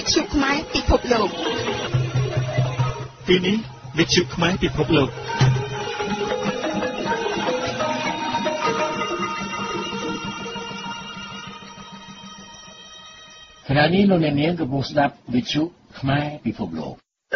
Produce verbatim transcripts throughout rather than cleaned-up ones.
ទ្យុខ្មែរពិភពលោកពេលនេះវិទ្យុខ្មែរពិភពលោកខណៈនេះលោកអ្នកនាងកំពុងស្ដាប់វិទ្យុខ្មែរពិភពលោក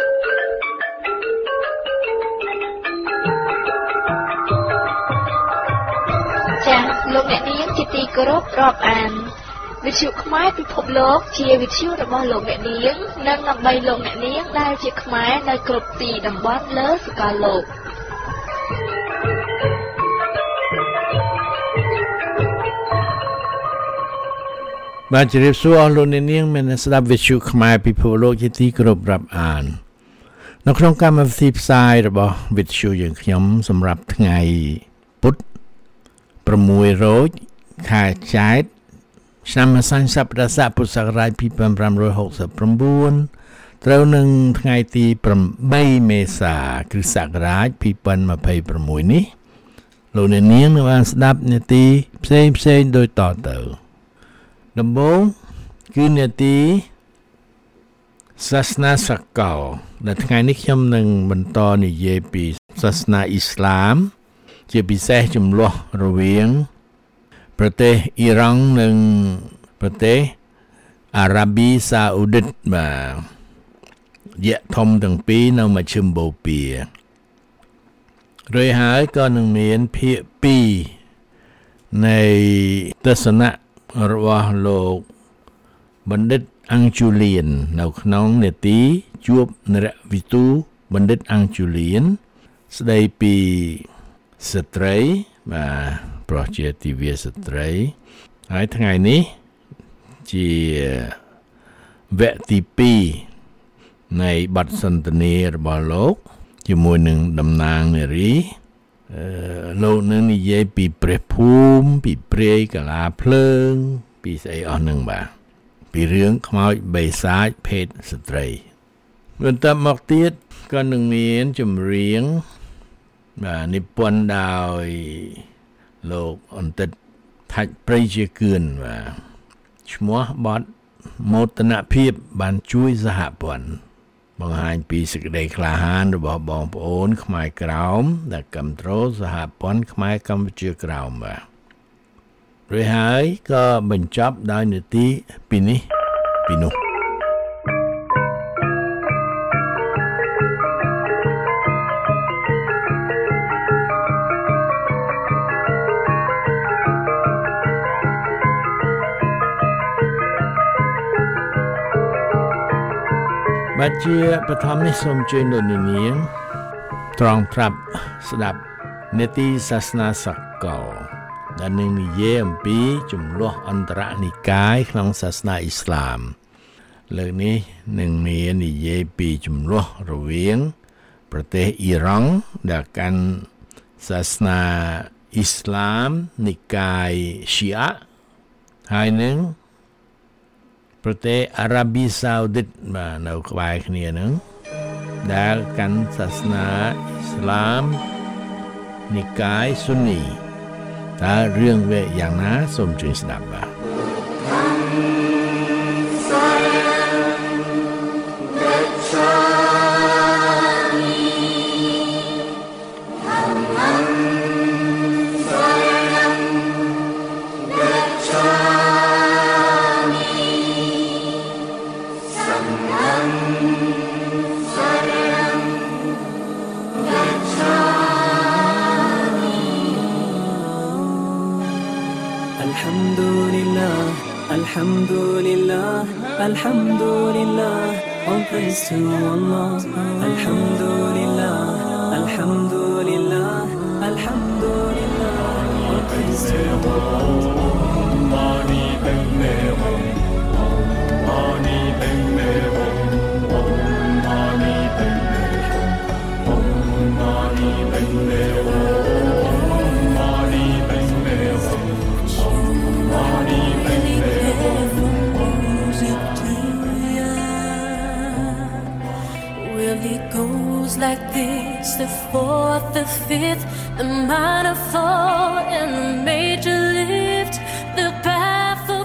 ចា៎លោកអ្នកនាងជាទីគោរពរាប់អានវិទ្យុខ្មែរពិភពលោកជាវិទ្យុរបស់លោកអ្នកនាងនិងដើម្បីលោកអ្នកនាងដែលជាខ្មែរនៅគ្រប់ទីតំបន់លើសកលលោកបាទជម្រាបសួរអស់លោកអ្នកនាងមានស្ដាប់វិទ្យុខ្មែរពិភពលោកជាទីគោរពរាប់អាននៅក្នុងកម្មវិធីផ្សាយរបស់វិទ្យុយើងខ្ញុំសម្រាប់ថ្ងៃពុធប្រាំមួយរោចខែចែកឆ្នាំសង្ឃសប្តាហ៍ពុទ្ធសករាជពីរពាន់ប្រាំរយហកសិបប្រាំបួនត្រូវនឹងថ្ងៃទីប្រាំបីមេសាគ្រិស្តសករាជពីរពាន់ម្ភៃប្រាំមួយនេះលោកអ្នកនាងនឹងបានស្ដាប់នាទីផ្សេងផ្សេងដូចតទៅដំបូងគឺនាទីសាសនាសកលដែលថ្ងៃនេះខ្ញុំនឹងបន្តនិយាយពីសាសនាអ៊ីស្លាមជាពិសេសចំនួនរវាងប្រទេសអ៊ីរ៉ង់និងប្រទេសអារ៉ាប៊ីសាអូឌីតបាទយៈធំទាំងពីរនៅមជ្ឈិមបូព៌ារួចហើយក៏នឹងមានភាគពីរនៃទស្សនៈរបស់លោកបណ្ឌិតអង្គជូលៀននៅក្នុងនេតិជួបនរវិទូបណ្ឌិតអង្គជូលៀនស្ដីពីស្ត្រីបាទប្រុសជាទិវាស្ត្រីហើយថ្ងៃនេះជាវគ្គទីពីរនៃបទសន្ទនារបស់លោកជាមួយនឹងតំណាងនារីអឺលោកនឹងនិយាយពីព្រះភូមិពីព្រាយកលាភ្លើងពីស្អីអស់នឹងបាទពីរឿងខ្មោចបិសាចភេទស្ត្រីបន្តមកទៀតក៏នឹងមានចម្រៀងបាទនិពន្ធដោយលោកអន្តិតថាច់ព្រៃជាគឿនបាទឈ្មោះបទមោទនភាពបានជួយសហព័ន្ធបង្ហាញពីសេចក្តីក្លាហានរបស់បងប្អូនខ្មែរក្រោមដែលគាំទ្រសហព័ន្ធខ្មែរកម្ពុជាក្រោមបាទរួចហើយក៏បញ្ចប់ដោយនីតិពីនេះពីនោះបាទជាបឋមនេះសូមជួយលោកនាងត្រង់ត្រាប់ស្ដាប់នេតិសាសនាសកលដែលនឹងនិយាយអំពីចំនួនអន្តរនិកាយក្នុងសាសនាអ៊ីស្លាមលើកនេះនឹងមាននិយាយពីចំនួនរវាងប្រទេសអ៊ីរ៉ង់ដែលកាន់សាសនាអ៊ីស្លាមនិកាយស៊ីអាហើយនឹងប្រទេសអារ៉ាប៊ីសាអូឌីតបាទនៅក្បែរគ្នាហ្នឹងដែលកាន់សាសនាអ៊ីស្លាមនិកាយស៊ុននីតើរឿងវាយ៉ាងណាសូមជួយស្ដាប់បាទ Alhamdulillah, Alhamdulillah, all praise to Allah. Alhamdulillah, Alhamdulillah, Alhamdulillah, all praise to Allah. Mani benne hum, mani benne hum, mani benne hum, mani benne hum, mani benne hum, mani benne It goes like this, the fourth, the fifth, the minor fall and the major lift, the baffled king.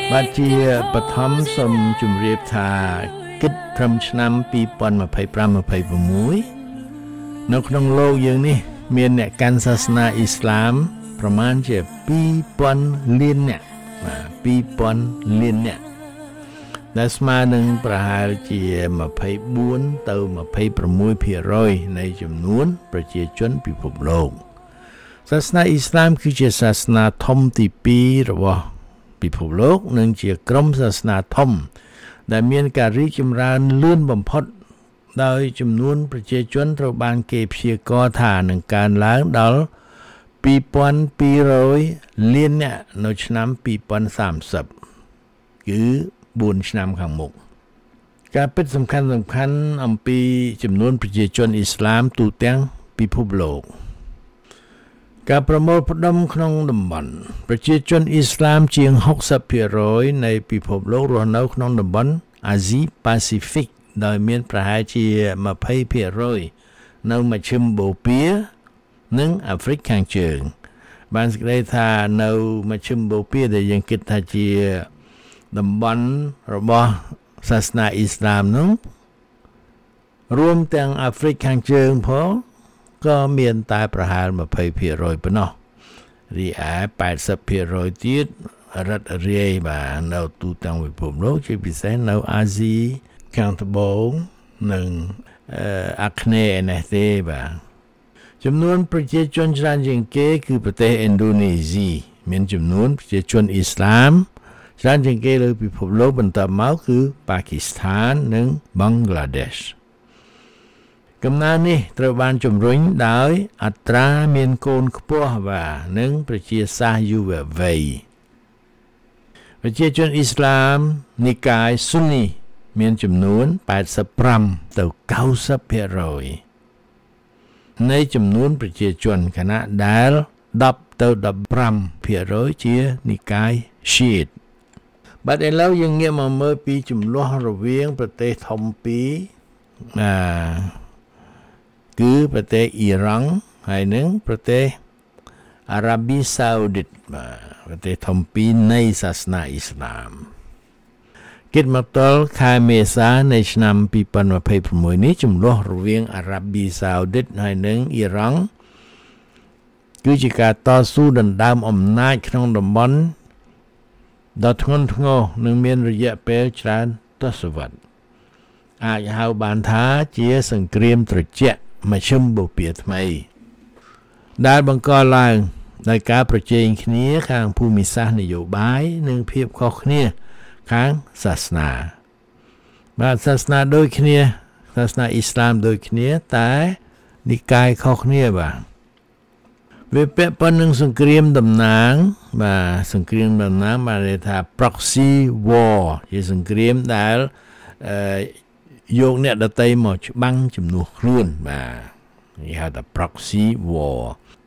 បាទជាបឋមសូមជម្រាបថាគិតត្រឹមឆ្នាំពីរពាន់ម្ភៃប្រាំ ម្ភៃប្រាំមួយនៅក្នុងលោកយើងនេះមានអ្នកកាន់សាសនាអ៊ីស្លាមប្រមាណជាពីរពាន់លានអ្នកបាទពីរពាន់លានអ្នកដែលស្មើនឹងប្រហែលជាម្ភៃបួនទៅម្ភៃប្រាំមួយភាគរយនៃចំនួនប្រជាជនពិភពលោកសាសនាអ៊ីស្លាមគឺជាសាសនាធំទីពីររបស់ពិភពលោកនិងជាក្រុមសាសនាធំដែលមានការរីកចម្រើនលឿនបំផុតដោយចំនួនប្រជាជនត្រូវបានគេព្យាករណ៍ថានឹងកើនឡើងដល់ពីរពាន់ពីររយលាននាក់នៅឆ្នាំពីរពាន់សាមសិបគឺបួនឆ្នាំខាងមុខការពិតសំខាន់សំខាន់អំពីចំនួនប្រជាជនអ៊ីស្លាមទូទាំងពិភពលោកការប្រមូលផ្ដុំក្នុងតំបន់ប្រជាជនអ៊ីស្លាមជាង ហុកសិបភាគរយ នៃពិភពលោករស់នៅក្នុងតំបន់អាស៊ីប៉ាស៊ីហ្វិកដោយមានប្រហែលជាម្ភៃភាគរយ នៅមជ្ឈិមបូព៌ានិងអាហ្វ្រិកខាងជើងបានសេចក្តីថានៅមជ្ឈិមបូព៌ាដែលយើងគិតថាជាតំបន់របស់សាសនាអ៊ីស្លាមនោះរួមទាំងអាហ្វ្រិកខាងជើងផងក៏មានតែប្រហែលម្ភៃភាគរយ ប៉ុណ្ណោះរីឯប៉ែតសិបភាគរយ ទៀតរត់រាយបាទនៅទូទាំងពិភពលោកជាពិសេសនៅអាស៊ីខាងត្បូងនិងអាគ្នេយ៍នេះទេបាទចំនួនប្រជាជនច្រើនជាងគេគឺប្រទេសឥណ្ឌូនេស៊ីមានចំនួនប្រជាជនអ៊ីស្លាមច្រើនជាងគេលើពិភពលោកបន្តមកគឺប៉ាគីស្ថាននិងបង់ក្លាដេសកំណើននេះត្រូវបានជំរុញដោយអត្រាមានកូនខ្ពស់បាទនិងប្រជាសាស្ត្រយុវវ័យប្រជាជនអ៊ីស្លាមនិកាយស៊ុននីមានចំនួនប៉ែតសិបប្រាំទៅកៅសិបភាគរយ នៃចំនួនប្រជាជនខណៈដែលដប់ទៅដប់ប្រាំភាគរយ ជានិកាយឈីតបាទឥឡូវយើងងាកមកមើលពីចំនួនរវាងប្រទេសធំពីរអឺគឺប្រទេសអ៊ីរ៉ង់ហើយនិងប្រទេសអារ៉ាប៊ីសាអូឌីតបាទប្រទេសធំពីរនៃសាសនាអ៊ីស្លាមគិតមកទល់ខែមេសានៃឆ្នាំពីរពាន់ម្ភៃប្រាំមួយ នេះចំនួនរវាងអារ៉ាប៊ីសាអូឌីតហើយនិងអ៊ីរ៉ង់គឺជាការតស៊ូដណ្ដើមអំណាចក្នុងតំបន់ដ៏ធ្ងន់ធ្ងរនិងមានរយៈពេលច្រើនទសវត្សរ៍អាចហៅបានថាជាសង្គ្រាមត្រជាក់មជ្ឈិមបូព៌ាថ្មីដែលបង្កឡើងដោយការប្រជែងគ្នាខាងភូមិសាស្ត្រនយោបាយនិងភាពខុសគ្នាខាងសាសនាបាទសាសនាដូចគ្នាសាសនាអ៊ីស្លាមដូចគ្នាតែនិកាយខុសគ្នាបាទវាពាក់ព័ន្ធនឹងសង្គ្រាមតំណាងបាទសង្គ្រាមតំណាងបានន័យថា proxy war ជាសង្គ្រាមដែលអឺយកអ្នកដទៃមកច្បាំងជំនួសខ្លួនបាទគេហៅថា proxy war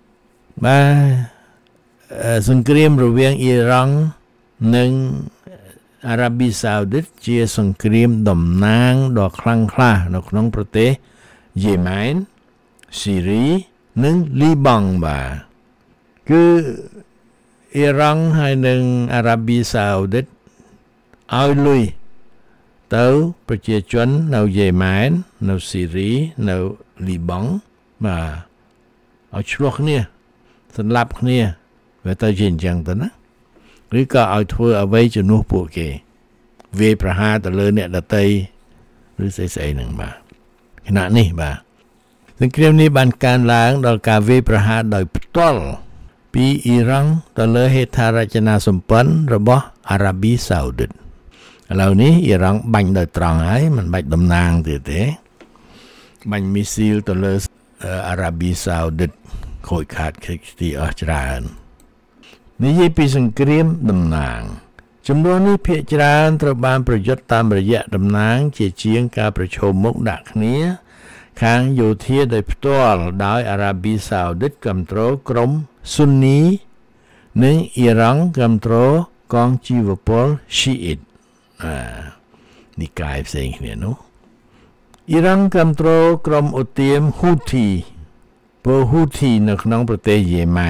បាទសង្គ្រាមរវាងអ៊ីរ៉ង់និងអារ៉ាប៊ីសាអូឌីតជាសង្គ្រាមតំណាងដ៏ខ្លាំងក្លានៅក្នុងប្រទេសយេម៉ែនស៊ីរីនិងលីបង់បាទគឺអ៊ីរ៉ង់ហើយនិងអារ៉ាប៊ីសាអូឌីតឲ្យលុយទៅប្រជាជននៅយេម៉ែននៅស៊ីរីនៅលីបង់បាទឲ្យឆ្លោះគ្នាសម្លាប់គ្នាវាទៅជាអញ្ចឹងទៅណាឬក៏ឲ្យធ្វើអ្វីជំនួសពួកគេវាយប្រហារទៅលើអ្នកដទៃឬស្អីស្អីហ្នឹងបាទខណៈនេះបាទសង្គ្រាមនេះបានកើនឡើងដល់ការវាយប្រហារដោយផ្ទាល់ពីអ៊ីរ៉ង់ទៅលើហេដ្ឋារចនាសម្ព័ន្ធរបស់អារ៉ាប៊ីសាអូឌីតឥឡូវនេះអ៊ីរ៉ង់បាញ់ដោយត្រង់ហើយមិនបាច់តំណាងទៀតទេបាញ់មីស៊ីលទៅលើអារ៉ាប៊ីសាអូឌីតខូចខាតខ្ទេចខ្ទីអស់ច្រើននិយាយពីសង្គ្រាមតំណាងចំនួននេះភាគច្រើនត្រូវបានប្រយុទ្ធតាមរយៈតំណាងជាជាងការប្រឈមមុខដាក់គ្នាខាងយោធាដោយផ្ទាល់ដោយអារ៉ាប៊ីសាអូឌីតគ្រប់គ្រងក្រុមស៊ុននីនិងអ៊ីរ៉ង់គ្រប់គ្រងកងជីវពលស៊ីអ៊ីតអានិកាយផ្សេងគ្នានោះអ៊ីរ៉ង់គ្រប់គ្រងក្រុមឧទាមហ៊ូធីពលហ៊ូធីនៅក្នុងប្រទេសយេម៉ែន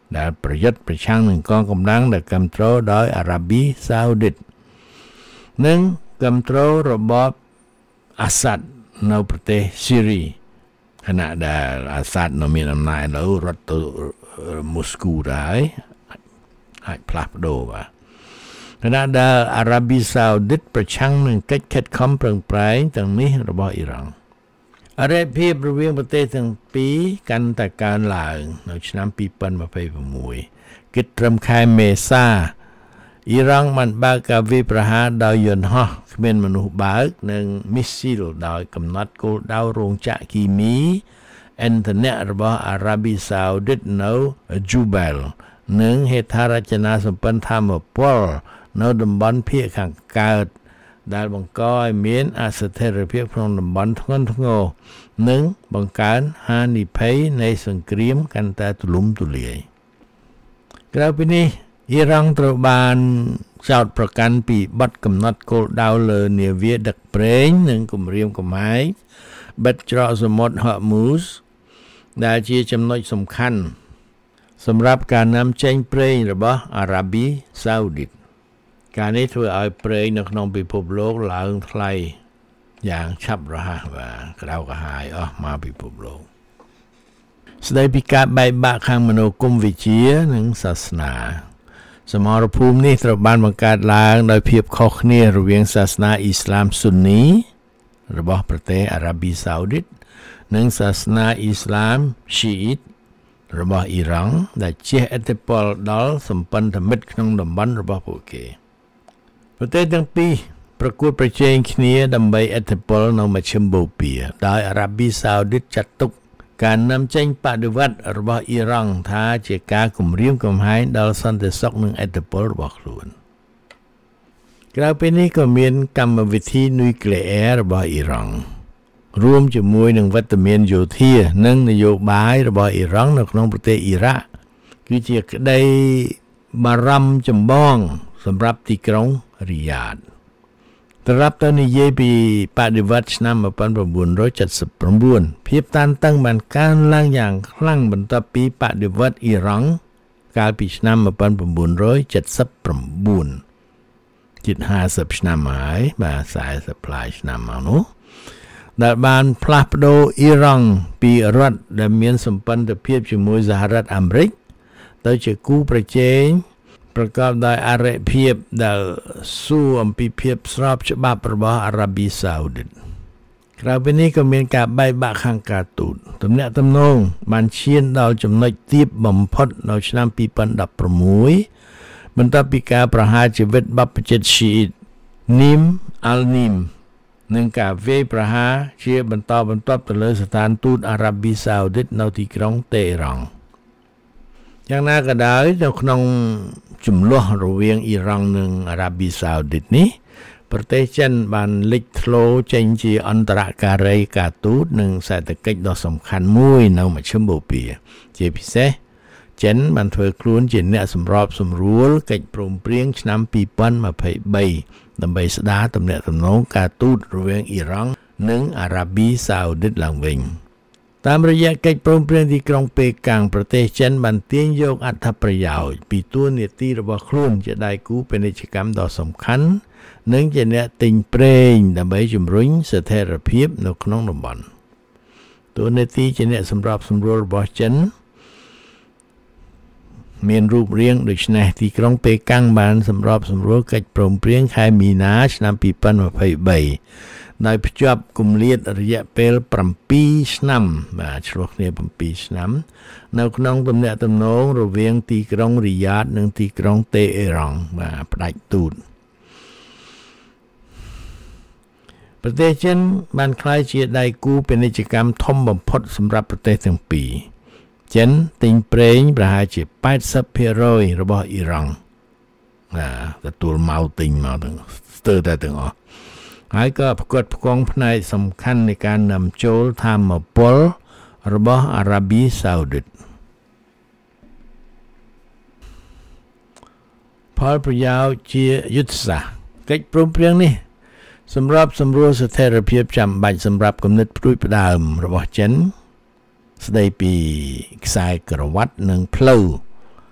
ដែលប្រយុទ្ធប្រឆាំងនឹងកងកម្លាំងដែលគ្រប់គ្រងដោយអារ៉ាប៊ីសាអូឌីតនិងគ្រប់គ្រងរបបអាសាដនៅប្រទេសស៊ីរីខណៈដែលអាសាដនៅមានអំណាចនៅរដ្ឋទៅមូស្គូដែរអាចផ្លាស់ប្ដូរបាទខណៈដែលអារ៉ាប៊ីសាអូឌីតប្រឆាំងនឹងកិច្ចខិតខំប្រឹងប្រែងទាំងនេះរបស់អ៊ីរ៉ង់អរិយភាពរវាងប្រទេសទាំងពីរកាន់តែកើនឡើងនៅឆ្នាំពីរពាន់ម្ភៃ៦គិតត្រឹមខែមេសាអ៊ីរ៉ង់បានបើកការវាយប្រហារដោយយន្តហោះគ្មានមនុស្សបើកនិងមីស៊ីលដោយកំណត់គោលដៅរោងចក្រគីមីអ៊ីនធឺណិតរបស់អារ៉ាប៊ីសាអូឌីតនៅជូបែលនិងហេដ្ឋារចនាសម្ព័ន្ធថាមពលនៅតំបន់ភាគខាងកើតដែលបង្កឲ្យមានអស្ថិរភាពក្នុងតំបន់ធ្ងន់ធ្ងរនិងបង្កើនហានិភ័យនៃសង្គ្រាមកាន់តែទូលំទូលាយក្រៅពីនេះអ៊ីរ៉ង់ត្រូវបានចោទប្រកាន់ពីបទកំណត់គោលដៅលើនាវាដឹកប្រេងនិងគម្រាមកំហែងបិទច្រកសមុទ្រហូមូសដែលជាចំណុចសំខាន់សម្រាប់ការនាំចេញប្រេងរបស់អារ៉ាប៊ីសាអូឌីតការនេះធ្វើឲ្យប្រេងនៅក្នុងពិភពលោកឡើងថ្លៃយ៉ាងឆាប់រហ័សបាទក្តៅក្រហាយអស់មកពិភពលោកស្ដីពីការបែកបាក់ខាងមនោគមវិជ្ជានិងសាសនាសមរភូមិនេះត្រូវបានបង្កើតឡើងដោយភាពខុសគ្នារវាងសាសនាអ៊ីស្លាមស៊ុននីរបស់ប្រទេសអារ៉ាប៊ីសាអូឌីតនិងសាសនាអ៊ីស្លាមស៊ីអ៊ីតរបស់អ៊ីរ៉ង់ដែលជះឥទ្ធិពលដល់សម្ព័ន្ធមិត្តក្នុងតំបន់របស់ពួកគេប្រទេសទាំងពីរប្រកួតប្រជែងគ្នាដើម្បីឥទ្ធិពលនៅមជ្ឈិមបូព៌ាដោយអារ៉ាប៊ីសាអូឌីតចាត់ទុកការនាំចេញបដិវត្តរបស់អ៊ីរ៉ង់ថាជាការគំរាមកំហែងដល់សន្តិសុខនិងឥទ្ធិពលរបស់ខ្លួនក្រៅពីនេះក៏មានកម្មវិធីនុយក្លេអ៊ែររបស់អ៊ីរ៉ង់រួមជាមួយនឹងវត្តមានយោធានិងនយោបាយរបស់អ៊ីរ៉ង់នៅក្នុងប្រទេសអ៊ីរ៉ាក់គឺជាក្តីបារម្ភចម្បងសម្រាប់ទីក្រុងរីយ៉ាតត្រឡប់ទៅនិយាយពីបដិវត្តឆ្នាំmột nghìn chín trăm七十九ភាពតានតឹងបានកើនឡើងយ៉ាងខ្លាំងបន្ទាប់ពីបដិវត្តអ៊ីរ៉ង់កាលពីឆ្នាំmột nghìn chín trăm七十九ជិតห้าสิบឆ្នាំហើយបាទสี่สิบផ្លាយឆ្នាំមកនោះដែលបានផ្លាស់ប្ដូរអ៊ីរ៉ង់ពីរដ្ឋដែលមានសម្ព័ន្ធភាពជាមួយសហរដ្ឋអាមេរិកទៅជាគូប្រជែងប្រកបដោយអរិយភាពដែលសួរអំពីភាពស្របច្បាប់របស់អារ៉ាប៊ីសាអូឌីតក្រៅពីនេះក៏មានការបែកបាក់ខាងការទូតទំនាក់ទំនងបានឈានដល់ចំណុចទាបបំផុតនៅឆ្នាំពីរពាន់ដប់ប្រាំមួយបន្ទាប់ពីការប្រហារជីវិតបព្វជិតស៊ីអ៊ីតនីមអាល់នីមនិងការវាយប្រហារជាបន្តបន្ទាប់ទៅលើស្ថានទូតអារ៉ាប៊ីសាអូឌីតនៅទីក្រុងតេហេរ៉ង់យ៉ាងណាក៏ដោយនៅក្នុងចំនួនរវាងអ៊ីរ៉ង់និងអារ៉ាប៊ីសាអូឌីតនេះប្រទេសចិនបានលេចធ្លោចេញជាអន្តរការីការទូតនិងសេដ្ឋកិច្ចដ៏សំខាន់មួយនៅមជ្ឈិមបូព៌ាជាពិសេសចិនបានធ្វើខ្លួនជាអ្នកសម្របសម្រួលកិច្ចព្រមព្រៀងឆ្នាំពីរពាន់ម្ភៃបីដើម្បីស្ដារទំនាក់ទំនងការទូតរវាងអ៊ីរ៉ង់និងអារ៉ាប៊ីសាអូឌីតឡើងវិញតាមរយៈកិច្ចព្រមព្រៀងទីក្រុងប៉េកាំងប្រទេសចិនបានទាញយកអត្ថប្រយោជន៍ពីតួនាទីរបស់ខ្លួនជាដៃគូពាណិជ្ជកម្មដ៏សំខាន់និងជាអ្នកទិញប្រេងដើម្បីជំរុញស្ថិរភាពនៅក្នុងតំបន់តួនាទីជាអ្នកសម្របសម្រួលរបស់ចិនមានរូបរាងដូចនេះទីក្រុងប៉េកាំងបានសម្របសម្រួលកិច្ចព្រមព្រៀងខែមីនាឆ្នាំពីរពាន់ម្ភៃបីដោយភ្ជាប់គម្លាតរយៈពេល7ឆ្នាំបាទឆ្លោះគ្នា7ឆ្នាំនៅក្នុងទំនាក់ទំនងរវាងទីក្រុងរីយ៉ាតនិងទីក្រុងតេហេរ៉ង់បាទផ្ដាច់ទូតប្រទេសចិនបានក្លាយជាដៃគូពាណិជ្ជកម្មធំបំផុតសម្រាប់ប្រទេសទាំងពីរចិនទិញប្រេងប្រហែលជា八十ភាគរយរបស់អ៊ីរ៉ង់ណាទទួលមកទិញមកទាំងស្ទើរតែទាំងអស់ហើយក៏ប្រកួតផ្គងផ្នែកសំខាន់នៃការនាំចូលថាមពលរបស់អារ៉ាប៊ីសាអូឌីតផលប្រយោជន៍ជាយុទ្ធសាស្ត្រកិច្ចព្រមព្រៀងនេះសម្រាប់សម្រួលស្ថិរភាពចាំបាច់សម្រាប់គំនិតផ្ដួចផ្ដើមរបស់ចិនស្ដីពីខ្សែក្រវ៉ាត់និងផ្លូវ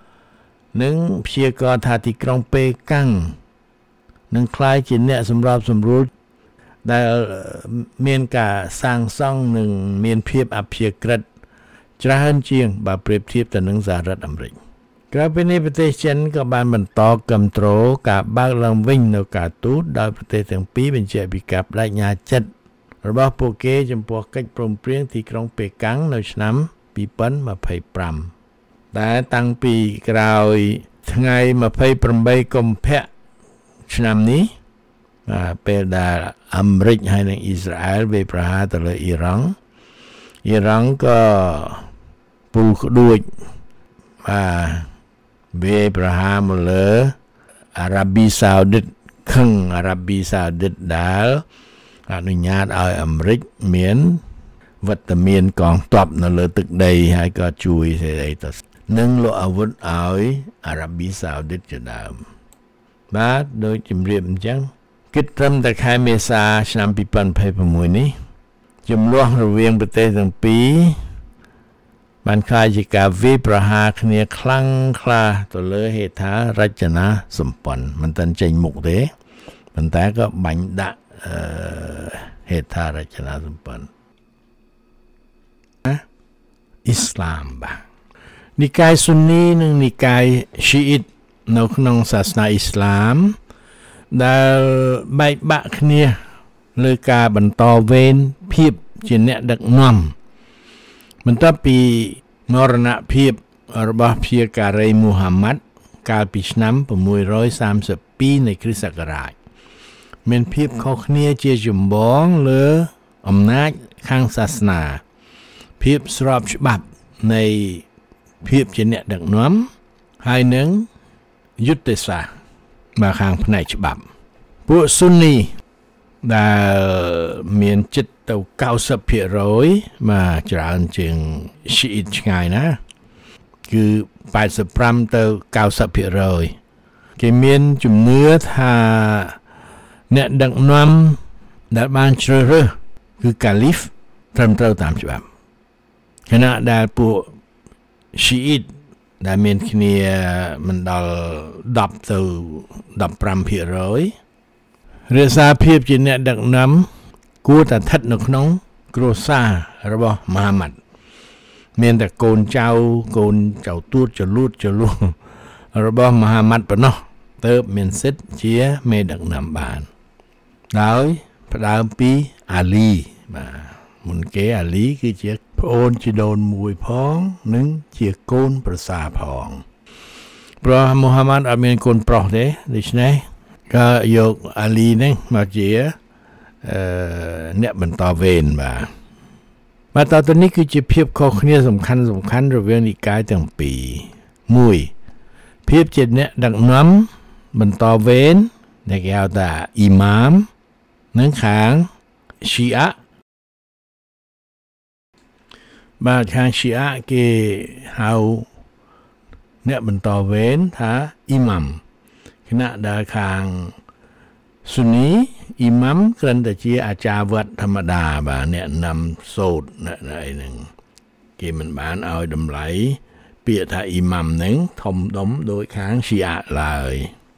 នឹងព្យាករណ៍ថាទីក្រុងប៉េកាំងនឹងក្លាយជាអ្នកសម្របសម្រួលដែលមានការសាងសង់និងមានភាពអព្យាក្រឹតច្រើនជាងបើប្រៀបធៀបទៅនឹងសហរដ្ឋអាមេរិកក្រៅពីនេះប្រទេសចិនក៏បានបន្តគាំទ្រការបើកឡើងវិញនៅការទូតដោយប្រទេសទាំងពីរបញ្ជាក់ពីការបដិញ្ញាចិត្តរបស់ពួកគេចំពោះកិច្ចព្រមព្រៀងទីក្រុងប៉េកាំងនៅឆ្នាំពីរពាន់ម្ភៃប្រាំតែតាំងពីក្រោយថ្ងៃម្ភៃប្រាំបីកុម្ភៈឆ្នាំនេះពេលដែលអាមេរិកហើយនិងអ៊ីស្រាអែលវាយប្រហារទៅលើអ៊ីរ៉ង់អ៊ីរ៉ង់ក៏ពូលក្ដួចបាទវាយប្រហារមកលើអារ៉ាប៊ីសាអូឌីតខឹងអារ៉ាប៊ីសាអូឌីតដែលអនុញ្ញាតឲ្យអាមេរិកមានវត្តមានកងទ័ពនៅលើទឹកដីហើយក៏ជួយស្អីទៅនឹងលក់អាវុធឲ្យអារ៉ាប៊ីសាអូឌីតជាដើមបាទដោយជំរាបអញ្ចឹងគិតត្រឹមតែខែមេសាឆ្នាំពីរពាន់ម្ភៃប្រាំមួយនេះចំនួនរវាងប្រទេសទាំងពីរបានក្លាយជាការវាយប្រហារគ្នាខ្លាំងក្លាទៅលើហេដ្ឋារចនាសម្ព័ន្ធមិនទាន់ចេញមុខទេប៉ុន្តែក៏បាញ់ដាក់អឺហេដ្ឋារចនាសម្ព័ន្ធអ៊ីស្លាមបាទនិកាយស៊ុននីនិងនិកាយស៊ីអ៊ីតនៅក្នុងសាសនាអ៊ីស្លាមដែលបែកបាក់គ្នាលើការបន្តវេនភាពជាអ្នកដឹកនាំបន្ទាប់ពីមរណភាពរបស់ព្យាការីមូហាម៉ាត់កាលពីឆ្នាំ៦សាមសិបពីរនៃគ្រិស្តសករាជមានភាពខុសគ្នាជាចម្បងលើអំណាចខាងសាសនាភាពស្របច្បាប់នៃភាពជាអ្នកដឹកនាំហើយនឹងយុទ្ធសាស្ត្រមកខាងផ្នែកច្បាប់ពួកស៊ុននីដែលមានចិត្តទៅកៅសិបភាគរយមកច្រើនជាងស៊ីអ៊ីតឆ្ងាយណាគឺប៉ែតសិបប្រាំទៅកៅសិបភាគរយគេមានជំនឿថាអ្នកដឹកនាំដែលបានជ្រើសរើសគឺកាលីហ្វត្រឹមត្រូវតាមច្បាប់ខណៈដែលពួកស៊ីអ៊ីតដែលមានគ្នាមិនដល់ដប់ទៅដប់ប្រាំភាគរយរក្សាភាពជាអ្នកដឹកនាំគួរតែស្ថិតនៅក្នុងគ្រួសាររបស់មហាម៉ាត់មានតែកូនចៅកូនចៅទួតចលួតចលួរបស់មហាម៉ាត់ប៉ុណ្ណោះទើបមានសិទ្ធិជាមេដឹកនាំបានដោយផ្ដើមពីអាលីបាទមុនគេអាលីគឺជាប្អូនជីដូនមួយផងនិងជាកូនប្រសារផងព្រោះមូហាម៉ាត់អត់មានកូនប្រុសទេដូច្នេះក៏យកអាលីនេះមកជាអឺអ្នកបន្តវេនបាទបាទតទៅនេះគឺជាភាពខុសគ្នាសំខាន់សំខាន់រវាងនិកាយទាំងពីរមួយភាពជាអ្នកដឹកនាំបន្តវេនដែលគេហៅថាអ៊ីម៉ាមនិងខាងស៊ីអាបាទខាងស៊ីអាគេហៅអ្នកបន្តវេនថាអ៊ីម៉ាមខណៈដែលខាងស៊ុននីអ៊ីម៉ាមគ្រាន់តែជាអាចារ្យវត្តធម្មតាបាទអ្នកនាំសូត្រអ្នកអីហ្នឹងគេមិនបានឲ្យតម្លៃពាក្យថាអ៊ីម៉ាមហ្នឹងធំដុំដោយខាងស៊ីអាឡើយ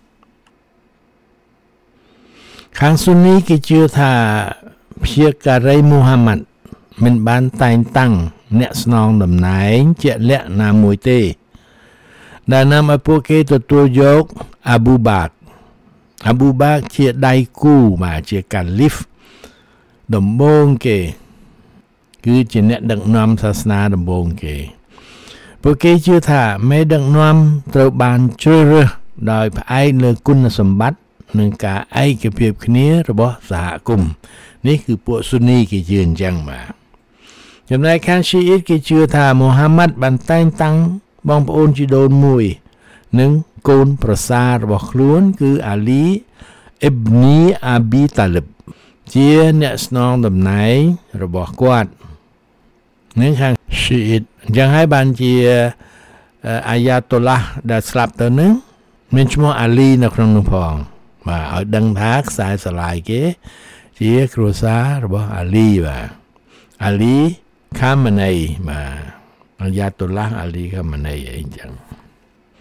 ខាងស៊ុននីគេជឿថាព្យាការីមូហាម៉ាត់មិនបានតែងតាំងអ្នកស្នងតំណែងជាក់លាក់ណាមួយទេដែលនាំឲ្យពួកគេទទួលយកអាប៊ូបាកអាប៊ូបាកជាដៃគូបាទជាកាលីហ្វដំបូងគេគឺជាអ្នកដឹកនាំសាសនាដំបូងគេពួកគេជឿថាមេដឹកនាំត្រូវបានជ្រើសរើសដោយផ្អែកលើគុណសម្បត្តិនិងការឯកភាពគ្នារបស់សហគមន៍នេះគឺពួកស៊ុននីគេជឿអញ្ចឹងបាទចំណែកខាងស៊ីអ៊ីតគេជឿថាមូហាម៉ាត់បានតែងតាំងបងប្អូនជីដូនមួយនិងកូនប្រសាររបស់ខ្លួនគឺអាលីអ៊ីបនីអាប៊ីតាលីបជាអ្នកស្នងតំណែងរបស់គាត់នឹងខាងស៊ីអ៊ីតអញ្ចឹងហើយបានជាអាយ៉ាតូឡាដែលស្លាប់ទៅនឹងមានឈ្មោះអាលីនៅក្នុងនោះផងបាទឲ្យដឹងថាខ្សែស្រឡាយគេជាគ្រួសាររបស់អាលីបាទអាលីខាម៉ាណីបាទអាយ៉ាតូឡាអាលីខាម៉ាណីអីចឹង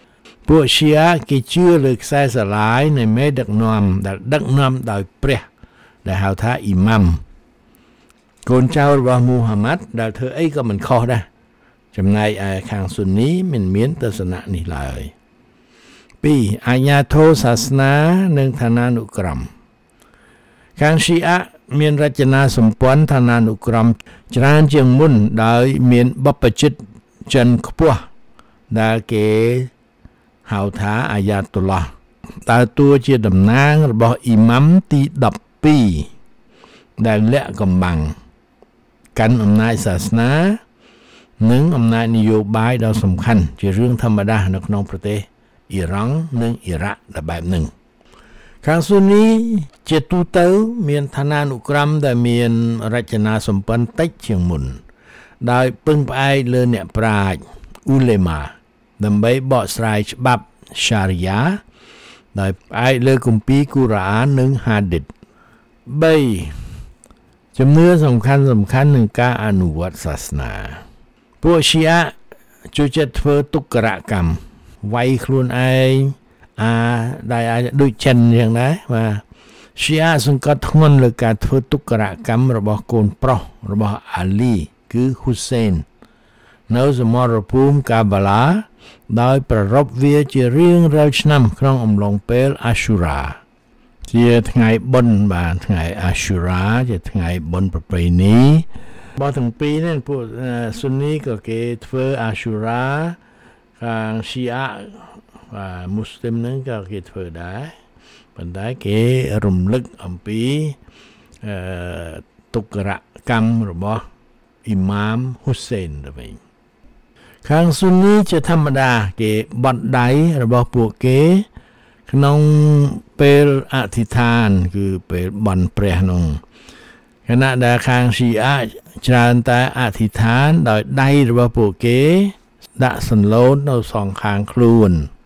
ពួក Shia គេជឿលើខ្សែស្រឡាយនៃមេដឹកនាំដែលដឹកនាំដោយព្រះដែលហៅថាអ៊ីម៉ាំកូនចៅរបស់មូហាម៉ាត់ដែលធ្វើអីក៏មិនខុសដែរចំណែកឯខាងស៊ុននីមិនមានទស្សនៈនេះឡើយពីរអាញាធរសាសនានិងឋានានុក្រមខាង Shia មានរចនាសម្ព័ន្ធឋានានុក្រមច្រើនជាងមុនដោយមានបព្វជិតចិនខ្ពស់ដែលគេហៅថាអាយ៉ាតុលឡាស់តើតួជាតំណាងរបស់អ៊ីម៉ាំទីដប់ពីរដែលលាក់កំបាំងកាន់អំណាចសាសនានិងអំណាចនយោបាយដ៏សំខាន់ជារឿងធម្មតានៅក្នុងប្រទេសអ៊ីរ៉ង់និងអ៊ីរ៉ាក់ដែលបែបហ្នឹងខាងស៊ូនីជាទូទៅមានឋានានុក្រមដែលមានរចនាសម្ព័ន្ធតិចជាងមុនដោយពឹងផ្អែកលើអ្នកប្រាជ្ញអ៊ូលេម៉ាដើម្បីបកស្រាយច្បាប់ Sharia ដោយផ្អែកលើគម្ពីរកូរ៉ាអាននិងហាឌីតបីជំនឿសំខាន់សំខាន់នឹងការអនុវត្តសាសនាពួក Shia ចូលចិត្តធ្វើទុក្ករកម្មវាយខ្លួនឯងអាដែលអាចដូចចិនយ៉ាងណាបាទ Shia សង្កត់ធ្ងន់លើការធ្វើទុក្ករកម្មរបស់កូនប្រុសរបស់អាលីគឺហ៊ូសេននៅសមរភូមិកាបាឡាដោយប្រារព្ធវាជារៀងរាល់ឆ្នាំក្នុងអំឡុងពេលអាស៊ូរ៉ាជាថ្ងៃបុណ្យបាទថ្ងៃអាស៊ូរ៉ាជាថ្ងៃបុណ្យប្រពៃណីបើទាំងពីរនេះពួកស៊ុននីក៏គេធ្វើអាស៊ូរ៉ាខាង Shia បាទមូស្លីមហ្នឹងក៏គេធ្វើដែរប៉ុន្តែគេរំលឹកអំពីអឺទុក្ករកម្មរបស់អ៊ីម៉ាមហ៊ូសេនទៅវិញខាងស៊ុននីជាធម្មតាគេបត់ដៃរបស់ពួកគេក្នុងពេលអធិដ្ឋានគឺពេលបន់ព្រះនោះខណៈដែលខាង Shia ច្រើនតែអធិដ្ឋានដោយដៃរបស់ពួកគេដាក់សន្លូតនៅសងខាងខ្លួន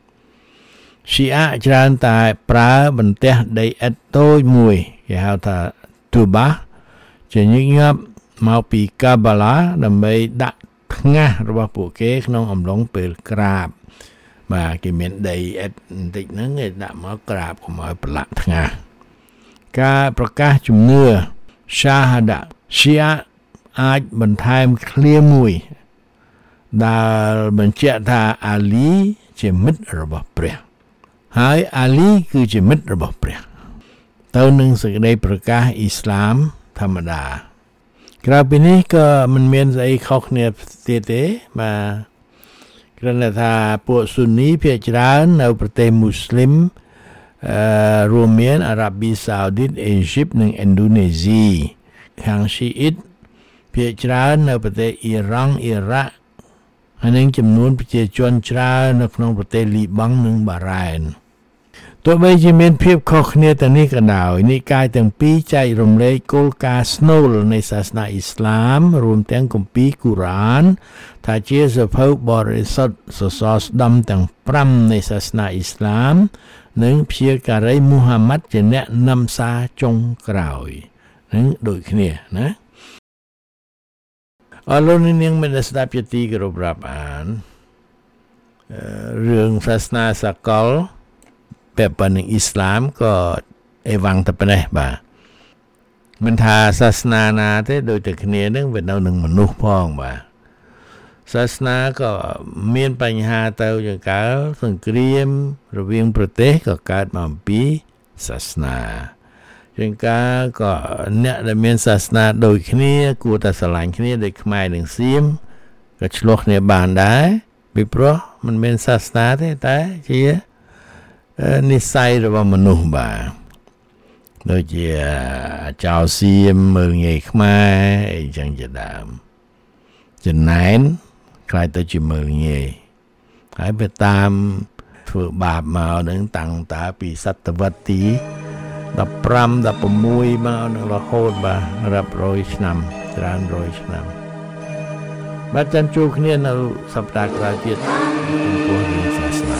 Shia ច្រើនតែប្រើបន្ទះដីឥដ្ឋតូចមួយគេហៅថា Tuba ជាញឹកញាប់មកពីកាបាឡាដើម្បីដាក់ថ្ងាសរបស់ពួកគេក្នុងអំឡុងពេលក្រាបបាទគេមានដីឥដ្ឋបន្តិចហ្នឹងគេដាក់មកក្រាបកុំឲ្យប្រឡាក់ថ្ងាសការប្រកាសជំនឿ Shahada Shia អាចបន្ថែមឃ្លាមួយដែលបញ្ជាក់ថាអាលីជាមិត្តរបស់ព្រះហើយអាលីគឺជាមិត្តរបស់ព្រះទៅនឹងសេចក្តីប្រកាសអ៊ីស្លាមធម្មតាក្រៅពីនេះក៏មិនមានស្អីខុសគ្នាទៀតទេបាទគ្រាន់តែថាពួកស៊ុននីភាគច្រើននៅប្រទេសមូស្លីមអឺរួមមានអារ៉ាប៊ីសាអូឌីតអេស៊ីបនិងឥណ្ឌូនេស៊ីខាងស៊ីអ៊ីតភាគច្រើននៅប្រទេសអ៊ីរ៉ង់អ៊ីរ៉ាក់ហើយនឹងចំនួនប្រជាជនច្រើននៅក្នុងប្រទេសលីបង់និងបារ៉ែនទោះបីជាមានភាពខុសគ្នាទៅនេះក៏ដោយនិកាយទាំងពីរចែករំលែកគោលការណ៍ស្នូលនៃសាសនាអ៊ីស្លាមរួមទាំងគម្ពីរកូរ៉ានថាជាសភៅបរិសុទ្ធសសរស្តម្ភទាំងប្រាំនៃសាសនាអ៊ីស្លាមនិងព្យាការីមូហាម៉ាត់ជាអ្នកនាំសារចុងក្រោយនឹងដូចគ្នាណាអរលោកនាងមានស្ដាប់ជាទីគោរពរាប់អានរឿងសាសនាសកលពាក់ព័ន្ធនឹងអ៊ីស្លាមក៏អេវ៉ាំងតែប៉ុណ្ណេះបាទមិនថាសាសនាណាទេដូចតែគ្នានឹងវានៅនឹងមនុស្សផងបាទសាសនាក៏មានបញ្ហាទៅជាកើតសង្គ្រាមរវាងប្រទេសក៏កើតមកអំពីសាសនាជាងការក៏អ្នកដែលមានសាសនាដូចគ្នាគួរតែស្រឡាញ់គ្នាដូចខ្មែរនិងសៀមក៏ឆ្លោះគ្នាបានដែរពីព្រោះมันមានសាសនាទេតែជានិស្ស័យរបស់មនុស្សបាទដូចជាចៅសៀមមើលងាយខ្មែរអីចឹងជាដើមចំណែនខ្លាចទៅជាមើលងាយហើយវាតាមធ្វើបាបមកនឹងតាំងតាពីសតវត្សទីដប់ប្រាំ ដប់ប្រាំមួយមកនឹងរហូតបាទរាប់រយឆ្នាំច្រើនរយឆ្នាំបាទចាំជួបគ្នានៅសប្តាហ៍ក្រោយទៀតចំពោះរឿងសាសនា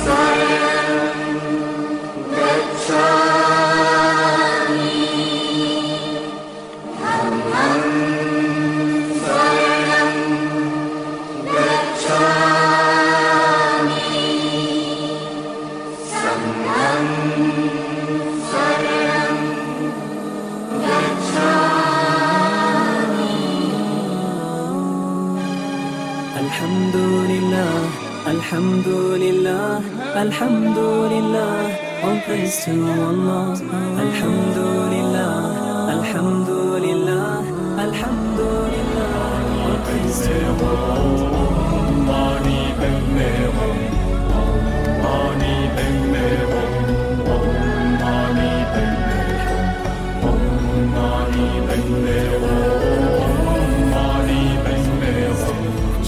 Alhamdulillah, Alhamdulillah, Alhamdulillah, all praise to Allah. Alhamdulillah, Alhamdulillah, Alhamdulillah, all praise to Allah. Mani benne hum, mani benne hum, mani benne hum, mani benne hum, mani benne hum.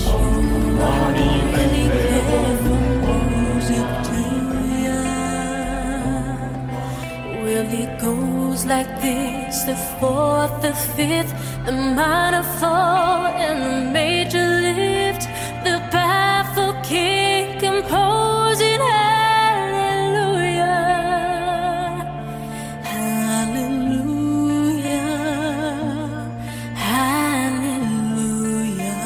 Well, it goes like this: the fourth, the fifth, the minor fall, and the major lift. The baffled king composing hallelujah, hallelujah, hallelujah,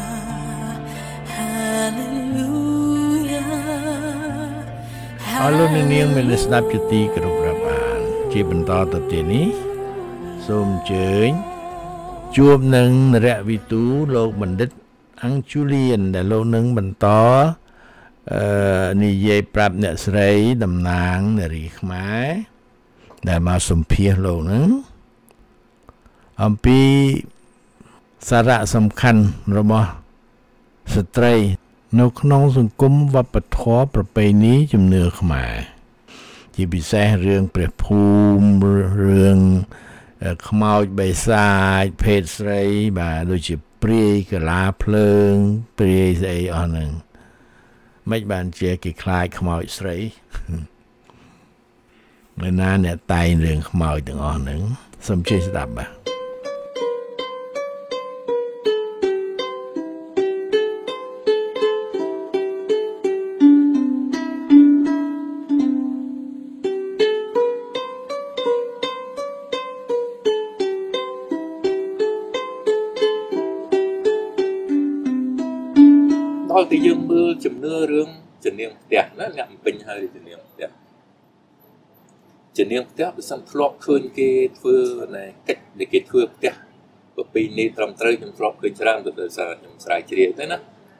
hallelujah. អរលោកអ្នកនាងមានស្ដាប់ជាទីគោរពរាប់អានជាបន្តទៅទៀតនេះសូមអញ្ជើញជួបនឹងនរវិទូលោកបណ្ឌិតអង្គជូលៀនដែលលោកនឹងបន្តអឺនិយាយប្រាប់អ្នកស្រីតំណាងនារីខ្មែរដែលមកសម្ភាសន៍លោកនឹងអំពីសារៈសំខាន់របស់ស្ត្រីនៅក្នុងសង្គមវប្បធម៌ប្រពៃណីជំនឿខ្មែរជាពិសេសរឿងព្រះភូមិរឿងខ្មោចបិសាចភេទស្រីបាទដូចជាព្រាយកលាភ្លើងព្រាយស្អីអស់ហ្នឹងមិនបានជាគេខ្លាចខ្មោចស្រីនៅណាអ្នកតែងរឿងខ្មោចទាំងអស់ហ្នឹងសូមជួយស្ដាប់បាទដល់តែយើងមើលជំនឿរឿងជំនាញផ្ទះណាអ្នកពេញហើយជំនាញផ្ទះជំនាញផ្ទះបើសិនធ្លាប់ឃើញគេធ្វើណែកិច្ចដែលគេធ្វើផ្ទះប្រពៃណីត្រឹមត្រូវខ្ញុំធ្លាប់ឃើញច្រើនដោយសារខ្ញុំស្រាវជ្រាវទៅណា